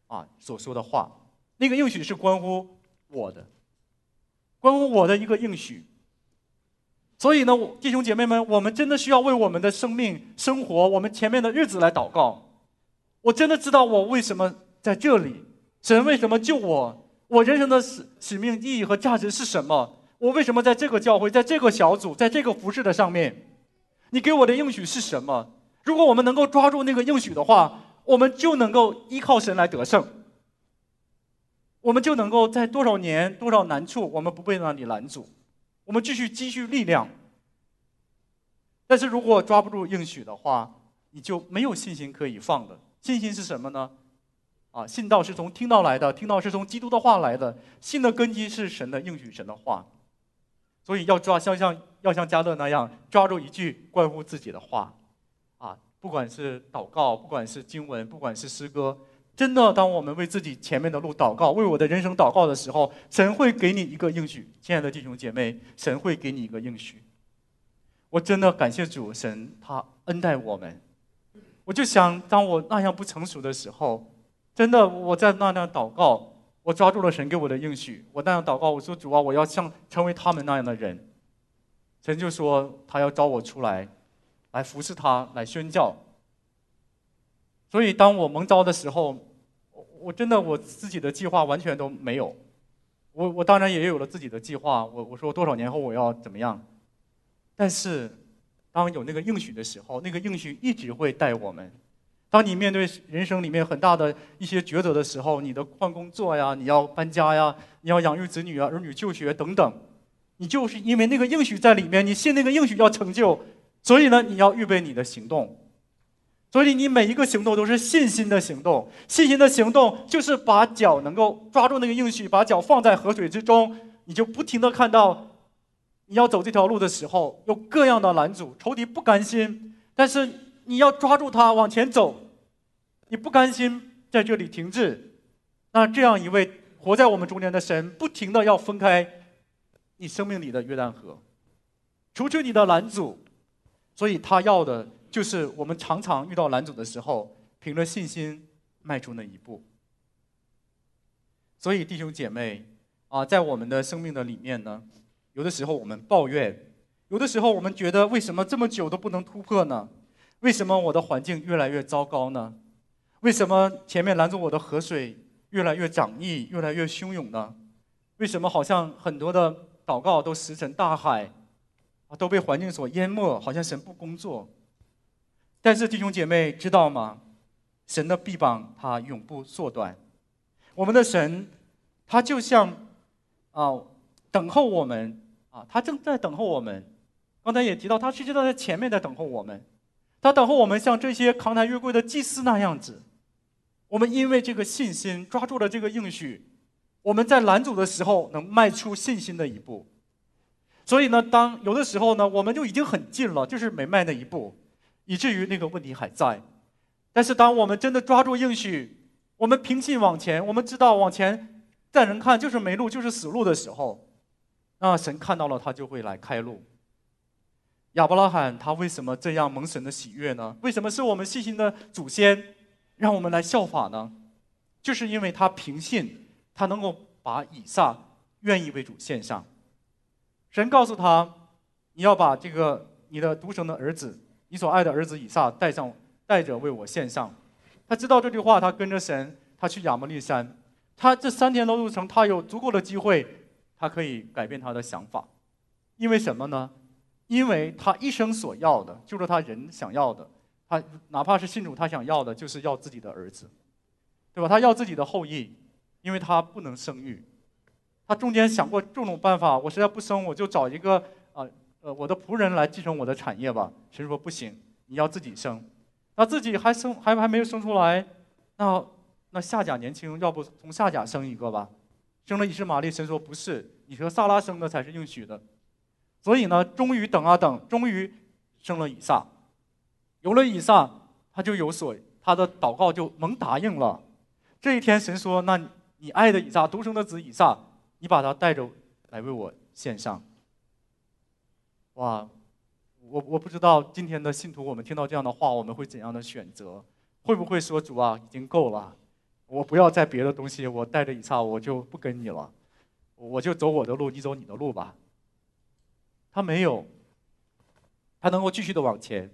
啊所说的话，那个应许是关乎我的，关乎我的一个应许。所以呢，弟兄姐妹们，我们真的需要为我们的生命、生活、我们前面的日子来祷告。我真的知道我为什么在这里，神为什么救我，我人生的使使命意义和价值是什么？我为什么在这个教会，在这个小组，在这个服事的上面？你给我的应许是什么？如果我们能够抓住那个应许的话，我们就能够依靠神来得胜，我们就能够在多少年、多少难处，我们不被那里拦阻，我们继续积蓄力量。但是如果抓不住应许的话，你就没有信心可以放的。信心是什么呢？啊，信道是从听道来的，听道是从基督的话来的。信的根基是神的应许，神的话。所以要抓，像像要像迦勒那样抓住一句关乎自己的话，啊，不管是祷告，不管是经文，不管是诗歌，真的，当我们为自己前面的路祷告，为我的人生祷告的时候，神会给你一个应许。亲爱的弟兄姐妹，神会给你一个应许。我真的感谢主，神他恩待我们。我就想，当我那样不成熟的时候，真的我在那样祷告，我抓住了神给我的应许。我那样祷告，我说主啊，我要像成为他们那样的人。神就说他要招我出来，来服侍他，来宣教。所以当我蒙召的时候，我真的我自己的计划完全都没有。我我当然也有了自己的计划，我我说多少年后我要怎么样。但是当有那个应许的时候，那个应许一直会带我们。当你面对人生里面很大的一些抉择的时候，你的换工作呀，你要搬家呀，你要养育子女啊，儿女就学等等，你就是因为那个应许在里面，你信那个应许要成就，所以呢，你要预备你的行动。所以你每一个行动都是信心的行动，信心的行动就是把脚能够抓住那个应许，把脚放在河水之中，你就不停地看到你要走这条路的时候有各样的拦阻，仇敌不甘心，但是你要抓住它往前走，你不甘心在这里停滞。那这样一位活在我们中间的神，不停地要分开你生命里的约旦河，除去你的拦阻。所以他要的就是我们常常遇到拦阻的时候，凭着信心迈出那一步。所以弟兄姐妹啊，在我们的生命的里面呢，有的时候我们抱怨，有的时候我们觉得为什么这么久都不能突破呢？为什么我的环境越来越糟糕呢？为什么前面拦住我的河水越来越涨溢，越来越汹涌呢？为什么好像很多的祷告都石沉大海，都被环境所淹没，好像神不工作？但是弟兄姐妹知道吗？神的臂膀他永不缩短。我们的神他就像啊等候我们啊，他正在等候我们。刚才也提到，他实际上在前面在等候我们，他等候我们像这些扛抬约柜的祭司那样子。我们因为这个信心抓住了这个应许，我们在拦阻的时候能迈出信心的一步。所以呢，当有的时候呢，我们就已经很近了，就是没迈那一步，以至于那个问题还在。但是当我们真的抓住应许，我们凭信往前，我们知道往前在人看就是没路，就是死路的时候，那神看到了，他就会来开路。亚伯拉罕他为什么这样蒙神的喜悦呢？为什么是我们信心的祖先让我们来效法呢？就是因为他凭信，他能够把以撒愿意为主献上。神告诉他，你要把这个你的独生的儿子，你所爱的儿子以撒带上，带着为我献上。他知道这句话，他跟着神，他去亚摩利山。他这三天的路程，他有足够的机会，他可以改变他的想法。因为什么呢？因为他一生所要的，就是他人想要的，他哪怕是信主，他想要的就是要自己的儿子，对吧？他要自己的后裔，因为他不能生育。他中间想过种种办法，我实在不生，我就找一个呃呃我的仆人来继承我的产业吧。神说不行，你要自己生。那自己还生还还没有生出来，那那夏甲年轻，要不从夏甲生一个吧？生了以实玛利，神说不是，你和撒拉生的才是应许的。所以呢，终于等啊等，终于生了以撒。有了以撒，他就有所他的祷告就蒙答应了。这一天，神说：“那你爱的以撒，独生的子以撒，你把他带着来为我献上。”哇，我我不知道今天的信徒，我们听到这样的话，我们会怎样的选择？会不会说主啊，已经够了， 我不要再别的东西，我带着以撒我就不跟你了，我就走我的路，你走你的路吧。他没有，他能够继续的往前，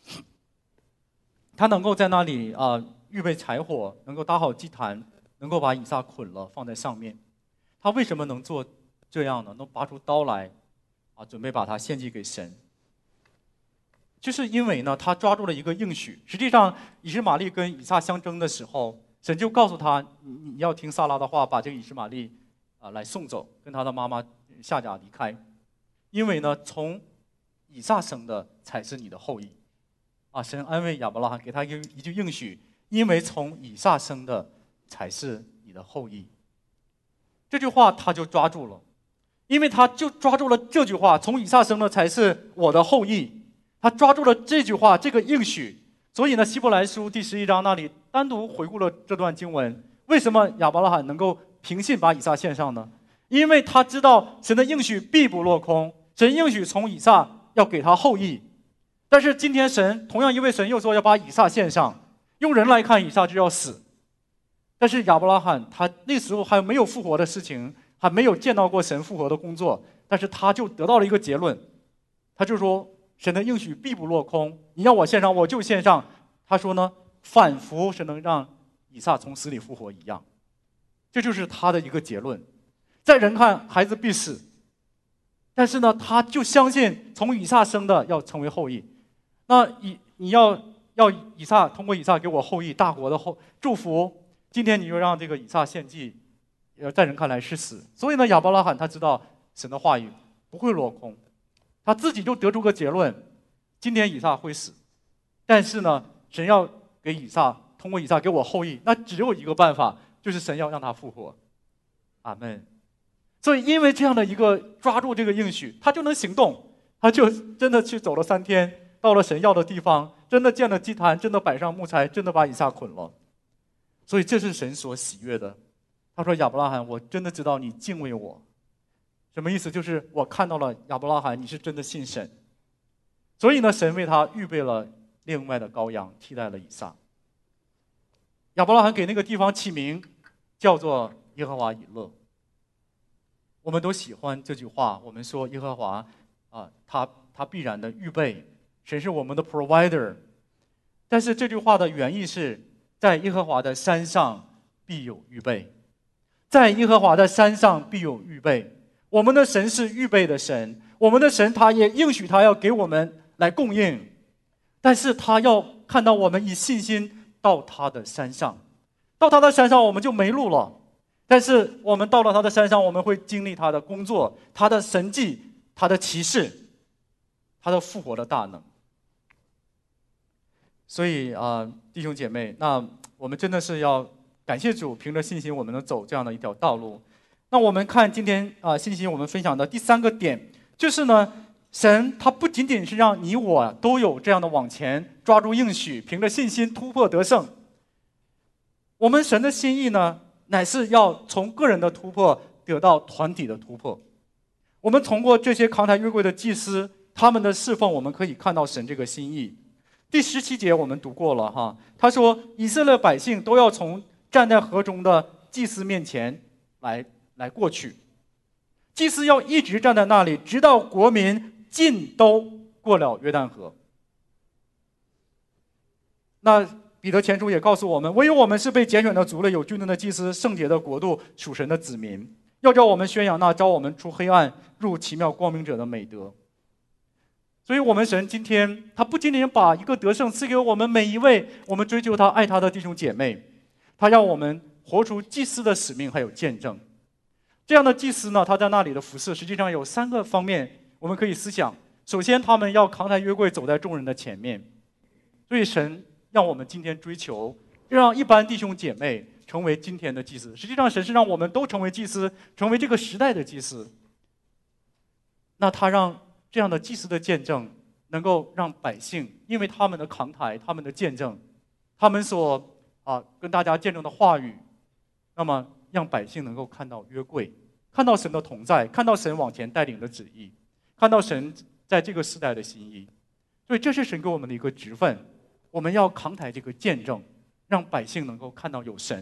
他能够在那里啊、呃、预备柴火，能够搭好祭坛，能够把以撒捆了放在上面。他为什么能做这样呢？能拔出刀来啊，准备把它献祭给神？就是因为呢，他抓住了一个应许。实际上，以实玛利跟以撒相争的时候，神就告诉他，你你要听撒拉的话，把这个以实玛利啊、呃、来送走，跟他的妈妈夏甲离开。因为呢，从以撒生的才是你的后裔，啊，神安慰亚伯拉罕，给他一一句应许，因为从以撒生的才是你的后裔。这句话他就抓住了，因为他就抓住了这句话，从以撒生的才是我的后裔，他抓住了这句话，这个应许。所以呢，希伯来书第十一章那里单独回顾了这段经文。为什么亚伯拉罕能够凭信把以撒献上呢？因为他知道神的应许必不落空，神应许从以撒要给他后裔。但是今天神同样因为神又说要把以撒献上，用人来看以撒就要死。但是亚伯拉罕他那时候还没有复活的事情，还没有见到过神复活的工作，但是他就得到了一个结论，他就说神的应许必不落空，你要我献上我就献上。他说呢，仿佛是能让以撒从死里复活一样，这就是他的一个结论。在人看孩子必死，但是呢他就相信从以撒生的要成为后裔。那你你要要以撒通过以撒给我后裔大国的后祝福，今天你就让这个以撒献祭，在人看来是死。所以呢，亚伯拉罕他知道神的话语不会落空，他自己就得出个结论：今天以撒会死，但是呢，神要给以撒通过以撒给我后裔，那只有一个办法，就是神要让他复活。阿们。所以因为这样的一个抓住这个应许，他就能行动，他就真的去走了三天，到了神要的地方，真的建了祭坛，真的摆上木材，真的把以撒捆了。所以这是神所喜悦的。他说：亚伯拉罕，我真的知道你敬畏我。什么意思？就是我看到了亚伯拉罕你是真的信神，所以呢，神为他预备了另外的羔羊，替代了以撒。亚伯拉罕给那个地方起名叫做耶和华以勒。我们都喜欢这句话，我们说耶和华啊，他他必然的预备，神是我们的 provider。但是这句话的原意是在耶和华的山上必有预备，在耶和华的山上必有预备。我们的神是预备的神，我们的神他也应许他要给我们来供应，但是他要看到我们以信心到他的山上，到他的山上我们就没路了。但是我们到了他的山上，我们会经历他的工作，他的神迹，他的奇事，他的复活的大能。所以啊、呃，弟兄姐妹，那我们真的是要感谢主，凭着信心我们能走这样的一条道路。那我们看今天啊、呃、信息我们分享的第三个点，就是呢，神他不仅仅是让你我都有这样的往前抓住应许，凭着信心突破得胜。我们神的心意呢，乃是要从个人的突破得到团体的突破。我们通过这些扛抬约柜的祭司他们的侍奉，我们可以看到神这个心意。第十七节我们读过了哈，他说以色列百姓都要从站在河中的祭司面前来来过去，祭司要一直站在那里，直到国民尽都过了约旦河。那彼得前书也告诉我们，唯有我们是被拣选的族类，有军队的祭司，圣洁的国度，属神的子民，要叫我们宣扬那召我们出黑暗入奇妙光明者的美德。所以我们神今天他不仅仅把一个得胜赐给我们每一位我们追求他爱他的弟兄姐妹，他要我们活出祭司的使命还有见证。这样的祭司呢，他在那里的服事实际上有三个方面我们可以思想。首先他们要扛抬约柜走在众人的前面，所以神让我们今天追求让一般弟兄姐妹成为今天的祭司，实际上神是让我们都成为祭司，成为这个时代的祭司。那他让这样的祭司的见证能够让百姓因为他们的扛抬，他们的见证，他们所啊跟大家见证的话语，那么让百姓能够看到约柜，看到神的同在，看到神往前带领的旨意，看到神在这个时代的心意。所以这是神给我们的一个职分，我们要扛抬这个见证，让百姓能够看到有神，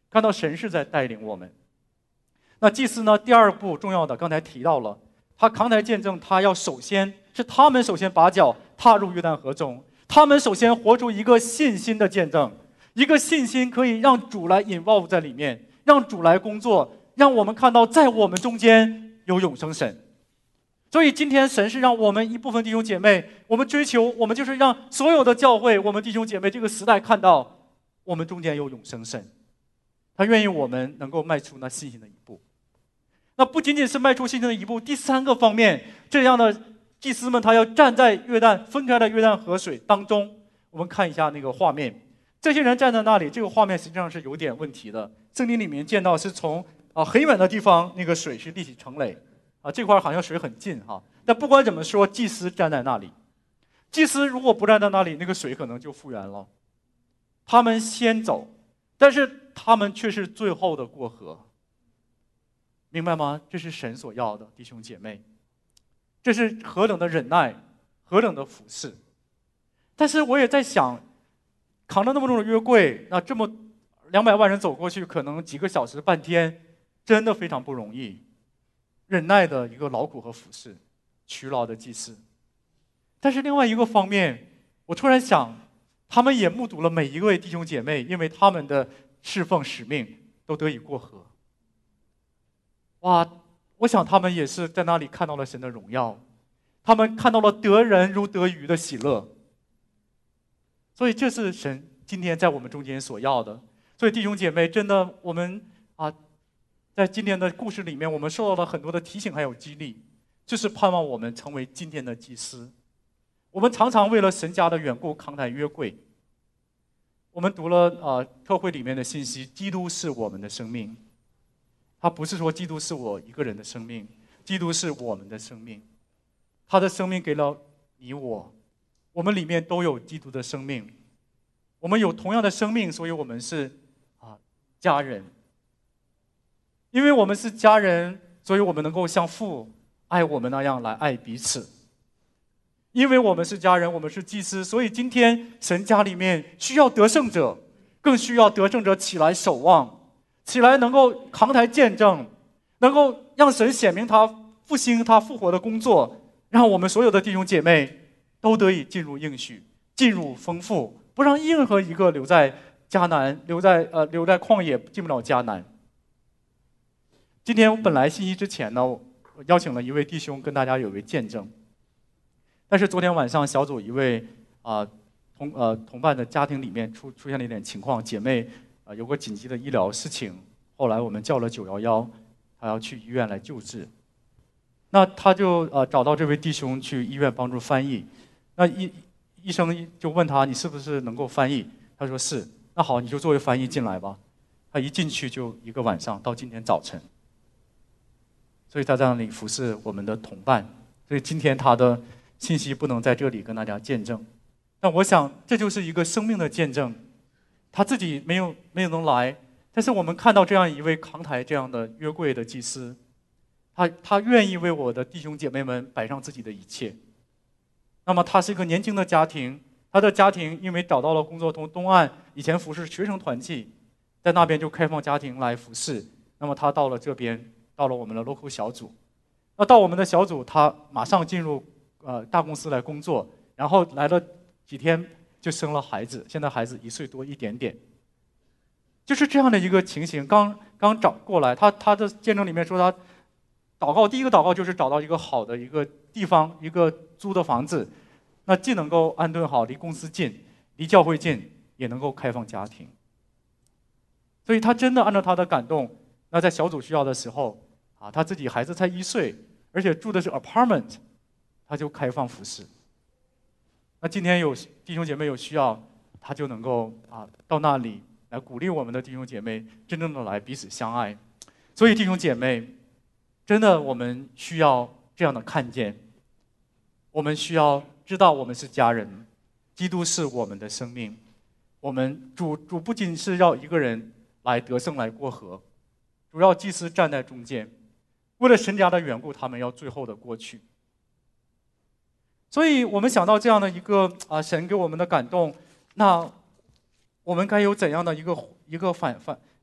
看到神是在带领我们。那祭司呢，第二步重要的，刚才提到了，他扛台见证，他要首先是他们首先把脚踏入约旦河中，他们首先活出一个信心的见证，一个信心可以让主来involve在里面，让主来工作，让我们看到在我们中间有永生神。所以今天神是让我们一部分弟兄姐妹，我们追求，我们就是让所有的教会，我们弟兄姐妹这个时代看到我们中间有永生神，他愿意我们能够迈出那信心的一步。那不仅仅是迈出信心的一步，第三个方面，这样的祭司们他要站在约旦分开的约旦河水当中。我们看一下那个画面，这些人站在那里，这个画面实际上是有点问题的。圣经里面见到是从啊很远的地方，那个水是立起成垒啊，这块好像水很近哈。但不管怎么说，祭司站在那里，祭司如果不站在那里，那个水可能就复原了。他们先走，但是他们却是最后的过河。明白吗？这是神所要的，弟兄姐妹，这是何等的忍耐，何等的服侍。但是我也在想，扛着那么重的约柜，那这么两百万人走过去，可能几个小时、半天，真的非常不容易。忍耐的一个劳苦和服侍，劬劳的祭司。但是另外一个方面，我突然想，他们也目睹了每一位弟兄姐妹，因为他们的侍奉使命都得以过河。哇，我想他们也是在那里看到了神的荣耀，他们看到了得人如得鱼的喜乐。所以这是神今天在我们中间所要的。所以弟兄姐妹，真的我们啊，在今天的故事里面，我们受到了很多的提醒还有激励，就是盼望我们成为今天的祭司。我们常常为了神家的缘故扛台约柜。我们读了啊特会里面的信息，基督是我们的生命。他不是说基督是我一个人的生命，基督是我们的生命，他的生命给了你我，我们里面都有基督的生命，我们有同样的生命，所以我们是啊家人。因为我们是家人，所以我们能够像父爱我们那样来爱彼此。因为我们是家人，我们是祭司，所以今天神家里面需要得胜者，更需要得胜者起来守望，起来能够扛台见证，能够让神显明他复兴他复活的工作，让我们所有的弟兄姐妹都得以进入应许，进入丰富，不让任何一个留在迦南，留在呃留在旷野进不了迦南。今天我本来信息之前呢，我邀请了一位弟兄跟大家有一位见证，但是昨天晚上小组一位啊、呃、同呃同伴的家庭里面出出现了一点情况，姐妹啊、呃、有个紧急的医疗事情，后来我们叫了九一一，他要去医院来救治。那他就呃找到这位弟兄去医院帮助翻译。那医医生就问他，你是不是能够翻译？他说是。那好，你就作为翻译进来吧。他一进去就一个晚上，到今天早晨。所以他在那里服侍我们的同伴。所以今天他的信息不能在这里跟大家见证，但我想这就是一个生命的见证。他自己没有没有能来，但是我们看到这样一位扛台这样的约柜的祭司，他他愿意为我的弟兄姐妹们摆上自己的一切。那么他是一个年轻的家庭，他的家庭因为找到了工作，从东岸以前服侍学生团契，在那边就开放家庭来服侍。那么他到了这边，到了我们的 local 小组。那到我们的小组，他马上进入呃大公司来工作，然后来了几天就生了孩子，现在孩子一岁多一点点。就是这样的一个情形。刚刚找过来，他他的见证里面说，他祷告第一个祷告就是找到一个好的一个地方，一个租的房子，那既能够安顿好，离公司近，离教会近，也能够开放家庭。所以他真的按照他的感动，那在小组需要的时候啊，他自己孩子才一岁，而且住的是 apartment， 他就开放服侍。那今天有弟兄姐妹有需要，他就能够啊到那里来鼓励我们的弟兄姐妹，真正的来彼此相爱。所以弟兄姐妹，真的我们需要这样的看见，我们需要知道我们是家人，基督是我们的生命。我们主主不仅是要一个人来得胜来过河，主要祭司站在中间，为了神家的缘故，他们要最后的过去。所以我们想到这样的一个啊神给我们的感动，那我们该有怎样的一个一个反反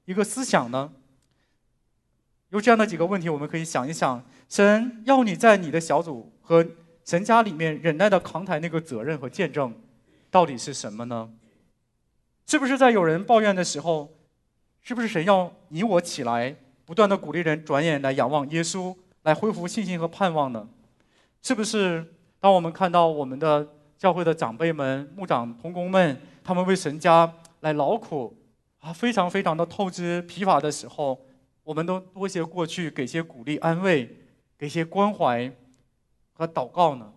一个思想呢？有这样的几个问题，我们可以想一想：神要你在你的小组和神家里面忍耐的扛抬那个责任和见证，到底是什么呢？是不是在有人抱怨的时候，是不是神要你我起来，不断的鼓励人转眼来仰望耶稣，来恢复信心和盼望呢？是不是当我们看到我们的教会的长辈们、牧长同工们，他们为神家来劳苦啊，非常非常的透支疲乏的时候，我们都多些过去给些鼓励安慰，给些关怀和祷告呢？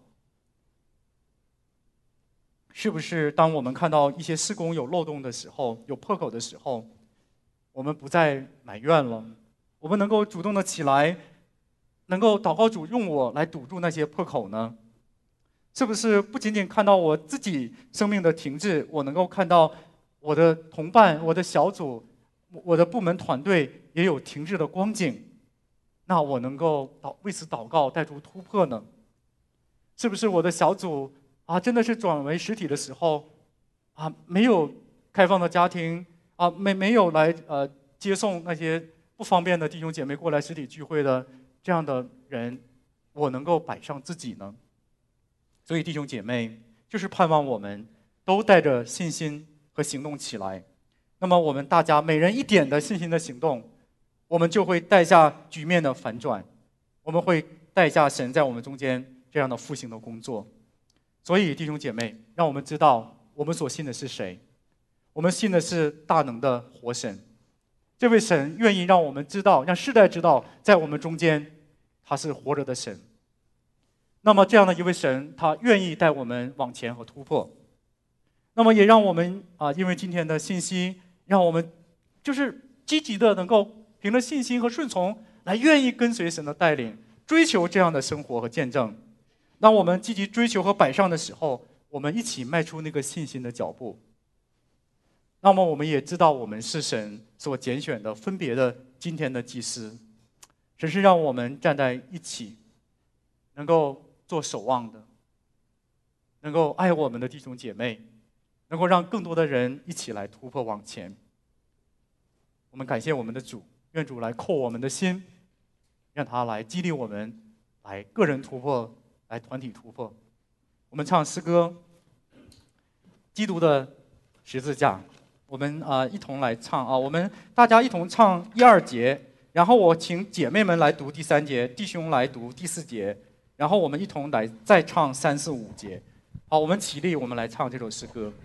是不是当我们看到一些事工有漏洞的时候，有破口的时候，我们不再埋怨了，我们能够主动的起来，能够祷告主用我来堵住那些破口呢？是不是不仅仅看到我自己生命的停滞，我能够看到我的同伴、我的小组、我的部门团队也有停滞的光景，那我能够祷为此祷告，带出突破呢？是不是我的小组啊，真的是转为实体的时候啊，没有开放的家庭啊，没没有来呃接送那些不方便的弟兄姐妹过来实体聚会的这样的人，我能够摆上自己呢？所以弟兄姐妹，就是盼望我们都带着信心和行动起来。那么我们大家每人一点的信心的行动，我们就会带下局面的反转，我们会带下神在我们中间这样的复兴的工作。所以弟兄姐妹，让我们知道我们所信的是谁。我们信的是大能的活神，这位神愿意让我们知道，让世代知道，在我们中间他是活着的神。那么这样的一位神，他愿意带我们往前和突破。那么也让我们啊，因为今天的信息，让我们就是积极的能够凭着信心和顺从，来愿意跟随神的带领，追求这样的生活和见证。当我们积极追求和摆上的时候，我们一起迈出那个信心的脚步。那么我们也知道，我们是神所拣选的分别的今天的祭司，神是让我们站在一起，能够做守望的，能够爱我们的弟兄姐妹，能够让更多的人一起来突破往前。我们感谢我们的主，愿主来扣我们的心，让他来激励我们，来个人突破，来团体突破。我们唱诗歌《基督的十字架》，我们啊、呃、一同来唱啊，我们大家一同唱一二节，然后我请姐妹们来读第三节，弟兄来读第四节，然后我们一同来再唱三四五节。好，我们起立，我们来唱这首诗歌。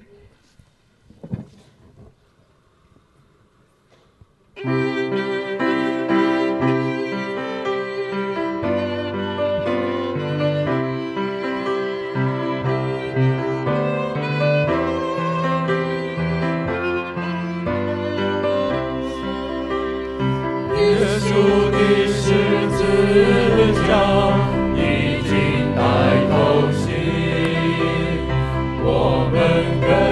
耶稣的十字架已经带头行，我们跟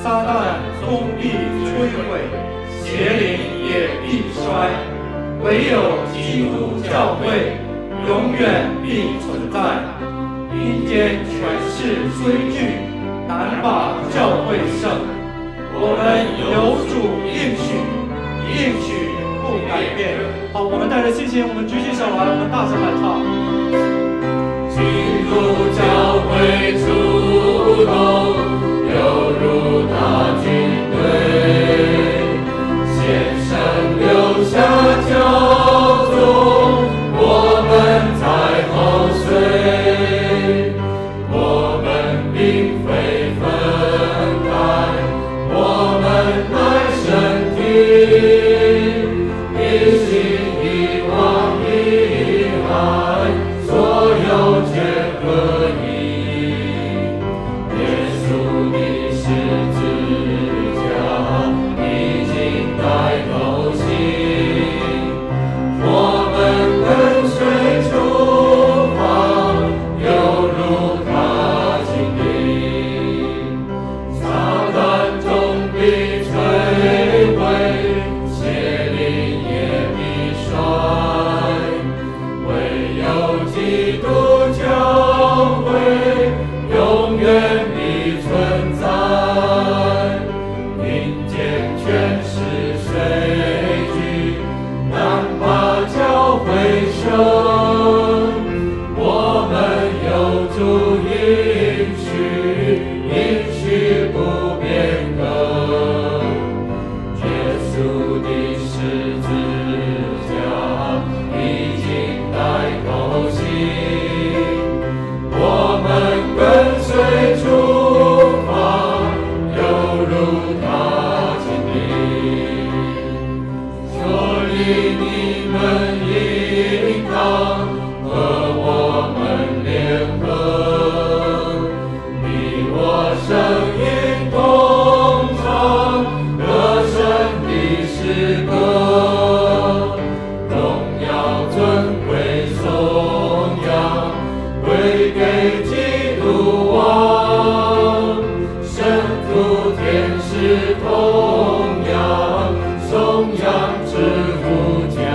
撒旦终必摧毁，邪灵也必衰，唯有基督教会永远必存在。阴间权势虽巨，难把教会胜。我们有主应许，应许不改变。好，我们带着信心，我们举起手来，我们大声来唱。 基督教会出动，犹如大军队，先生留下教宗，我们在后随。我们并非分开，我们乃身体，一心一往一爱，所有皆合一。耶稣的十字架已经带头行，我们跟随出发，犹如他经历。撒旦终必摧毁，邪灵也必衰，唯有基督教会永远必存在。民间权势虽巨，难把教会胜。我们有主应许，应许不变更。耶稣的十字架已经带头行，我们跟随出发，犹如他经历。所以你们应当和我们联合，你我声音同唱歌声的诗歌，荣耀尊贵颂扬归给基督王，圣徒天使同样颂扬之呼叫。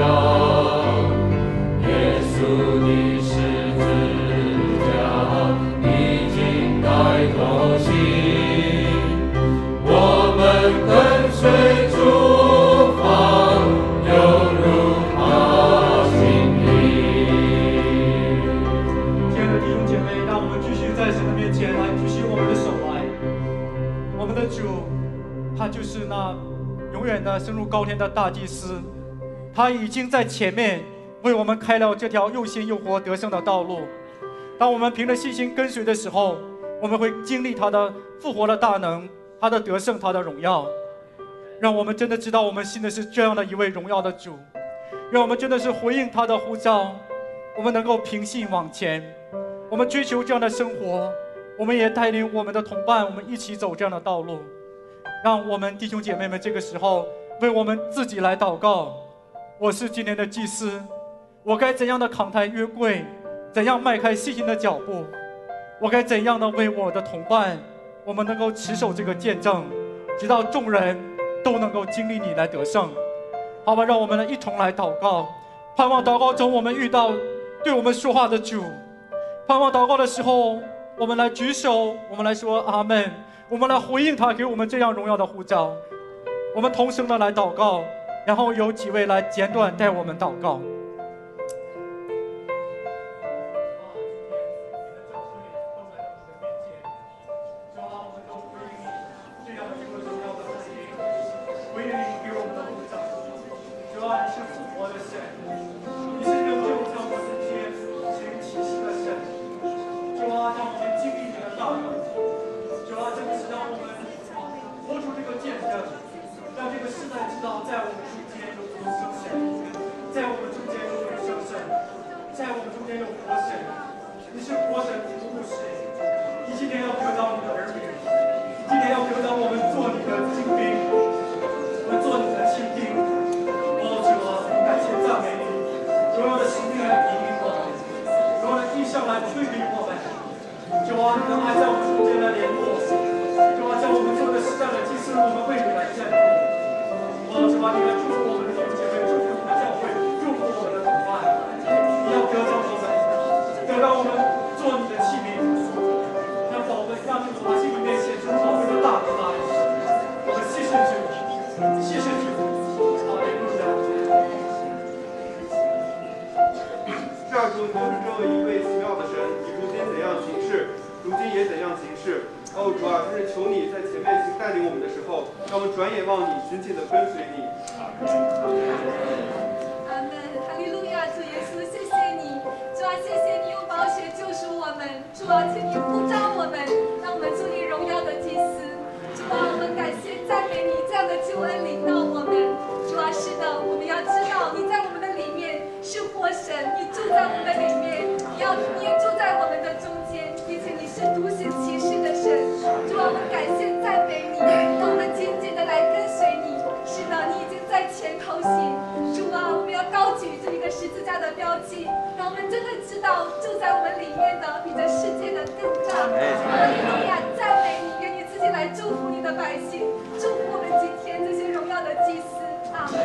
耶稣的十字架已经带头行，我们跟随出发，犹如他心里。 亲爱的弟兄姐妹，让我们继续在神的面前来举起我们的手来。我们的主，他就是那永远的升入高天的大祭司，他已经在前面为我们开了这条又新又活得胜的道路。当我们凭着信心跟随的时候，我们会经历他的复活的大能，他的得胜，他的荣耀。让我们真的知道我们信的是这样的一位荣耀的主，让我们真的是回应他的呼召，我们能够凭信往前，我们追求这样的生活，我们也带领我们的同伴，我们一起走这样的道路。让我们弟兄姐妹们这个时候为我们自己来祷告。我是今天的祭司，我该怎样的扛抬约柜，怎样迈开信心的脚步，我该怎样的为我的同伴，我们能够持守这个见证，直到众人都能够经历你来得胜。好吧，让我们呢一同来祷告，盼望祷告中我们遇到对我们说话的主，盼望祷告的时候我们来举手，我们来说阿们，我们来回应他给我们这样荣耀的呼召。我们同声的来祷告，然后有几位来简短带我们祷告。主啊，你的爱在我们中间来联络， 主啊，像我们做的是这样的祭司，我们为你来献奉。我主啊，你来祝福我们的弟兄姐妹，祝福你的教会，祝福我们的同伴。你要得着我们，得到我们做你的器皿，让宝贝让主啊，进你面前成宝贝的大能来。我们谢谢主，谢谢主，哈利路亚。 是啊，主，你就是这么一位奇妙的神，你如今怎样行事，如今也怎样行事。哦，主啊，真是求你在前面行带领我们的时候，让我们转眼望你，紧紧的跟随你。 阿门，哈利路亚，主耶稣，谢谢你，主啊，谢谢你用宝血救赎我们，主啊，请你呼召我们，让我们做你荣耀的祭司。主啊，我们感谢赞美你这样的救恩领到我们。主啊，是的，我们要知道你在我们的里面是活神，你住在我们的里面，你要你也住在我们的中间，并且你是独行其事的神。主啊，我们感谢赞美你，让我们紧紧的来跟随你。是的，你已经在前头行。主啊，我们要高举这一个十字架的标记，让我们真的知道住在我们里面的比这世界的更大。哈利路亚，赞美你，愿你自己来祝福你的百姓，祝福我们今天这些荣耀的祭司。阿门。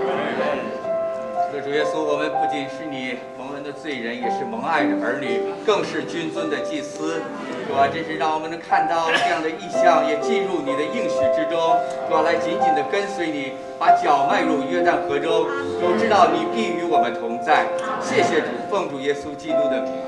主耶稣，我们不仅是你蒙恩的罪人，也是蒙爱的儿女，更是君尊的祭司。主啊，真是让我们能看到这样的意象，也进入你的应许之中。主啊，来紧紧地跟随你，把脚迈入约旦河中。主知道你必与我们同在。谢谢主，奉主耶稣基督的名。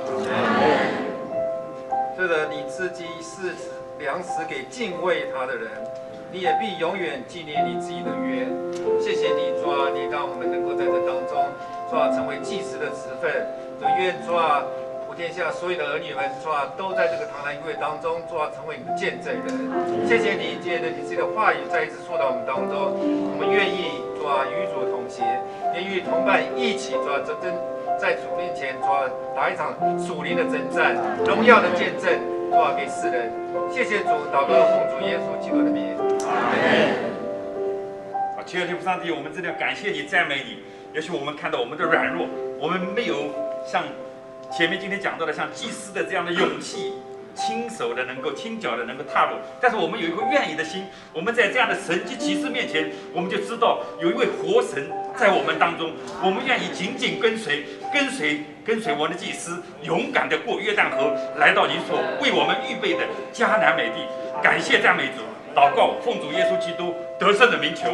是的，你自己是粮食给敬畏他的人，你也必永远纪念你自己的约。谢谢你，主啊，你让我们能够在这当中，主啊，成为祭司的职分。主愿主啊，普天下所有的儿女们，主啊，都在这个堂堂音乐当中，主啊，成为你的见证人。谢谢你，借着你自己的话语再一次说到我们当中，我们愿意主啊与主同行，也与同伴一起主啊真正在主面前主啊打一场属灵的征战，荣耀的见证主啊给世人。谢谢主，祷告奉主耶稣基督的名。阿门。 亲爱的天父上帝，我们真的要感谢你、赞美你。也许我们看到我们的软弱，我们没有像前面今天讲到的，像祭司的这样的勇气，亲手的能够、亲脚的能够踏入。但是我们有一个愿意的心，我们在这样的神迹奇事面前，我们就知道有一位活神在我们当中。我们愿意紧紧跟随、跟随、跟随我们的祭司，勇敢的过约旦河，来到你所为我们预备的迦南美地。感谢赞美主。祷告，奉主耶稣基督得胜的名求。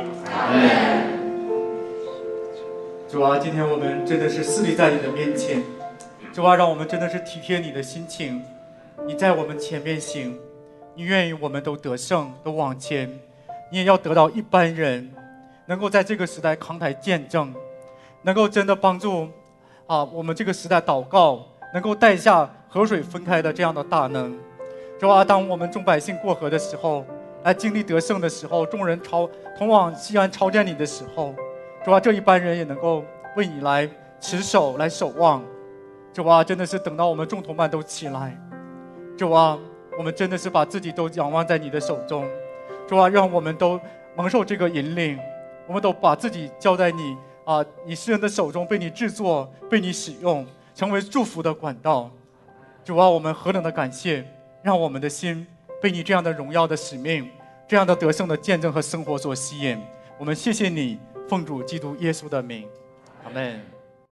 主啊，今天我们真的是侍立在你的面前。主啊，让我们真的是体贴你的心情。你在我们前面行，你愿意我们都得胜，都往前。你也要得到一般人能够在这个时代慷慨见证，能够真的帮助啊我们这个时代祷告，能够带下河水分开的这样的大能。主啊，当我们众百姓过河的时候，来经历得胜的时候，众人朝同往西安朝见你的时候，主啊，这一般人也能够为你来持守，来守望。主啊，真的是等到我们众同伴都起来，主啊，我们真的是把自己都仰望在你的手中。主啊，让我们都蒙受这个引领，我们都把自己交在你啊，你世人的手中，被你制作，被你使用，成为祝福的管道。主啊，我们何等的感谢，让我们的心被你这样的荣耀的使命，这样的得胜的见证和生活所吸引。我们谢谢你，奉主基督耶稣的名，阿们。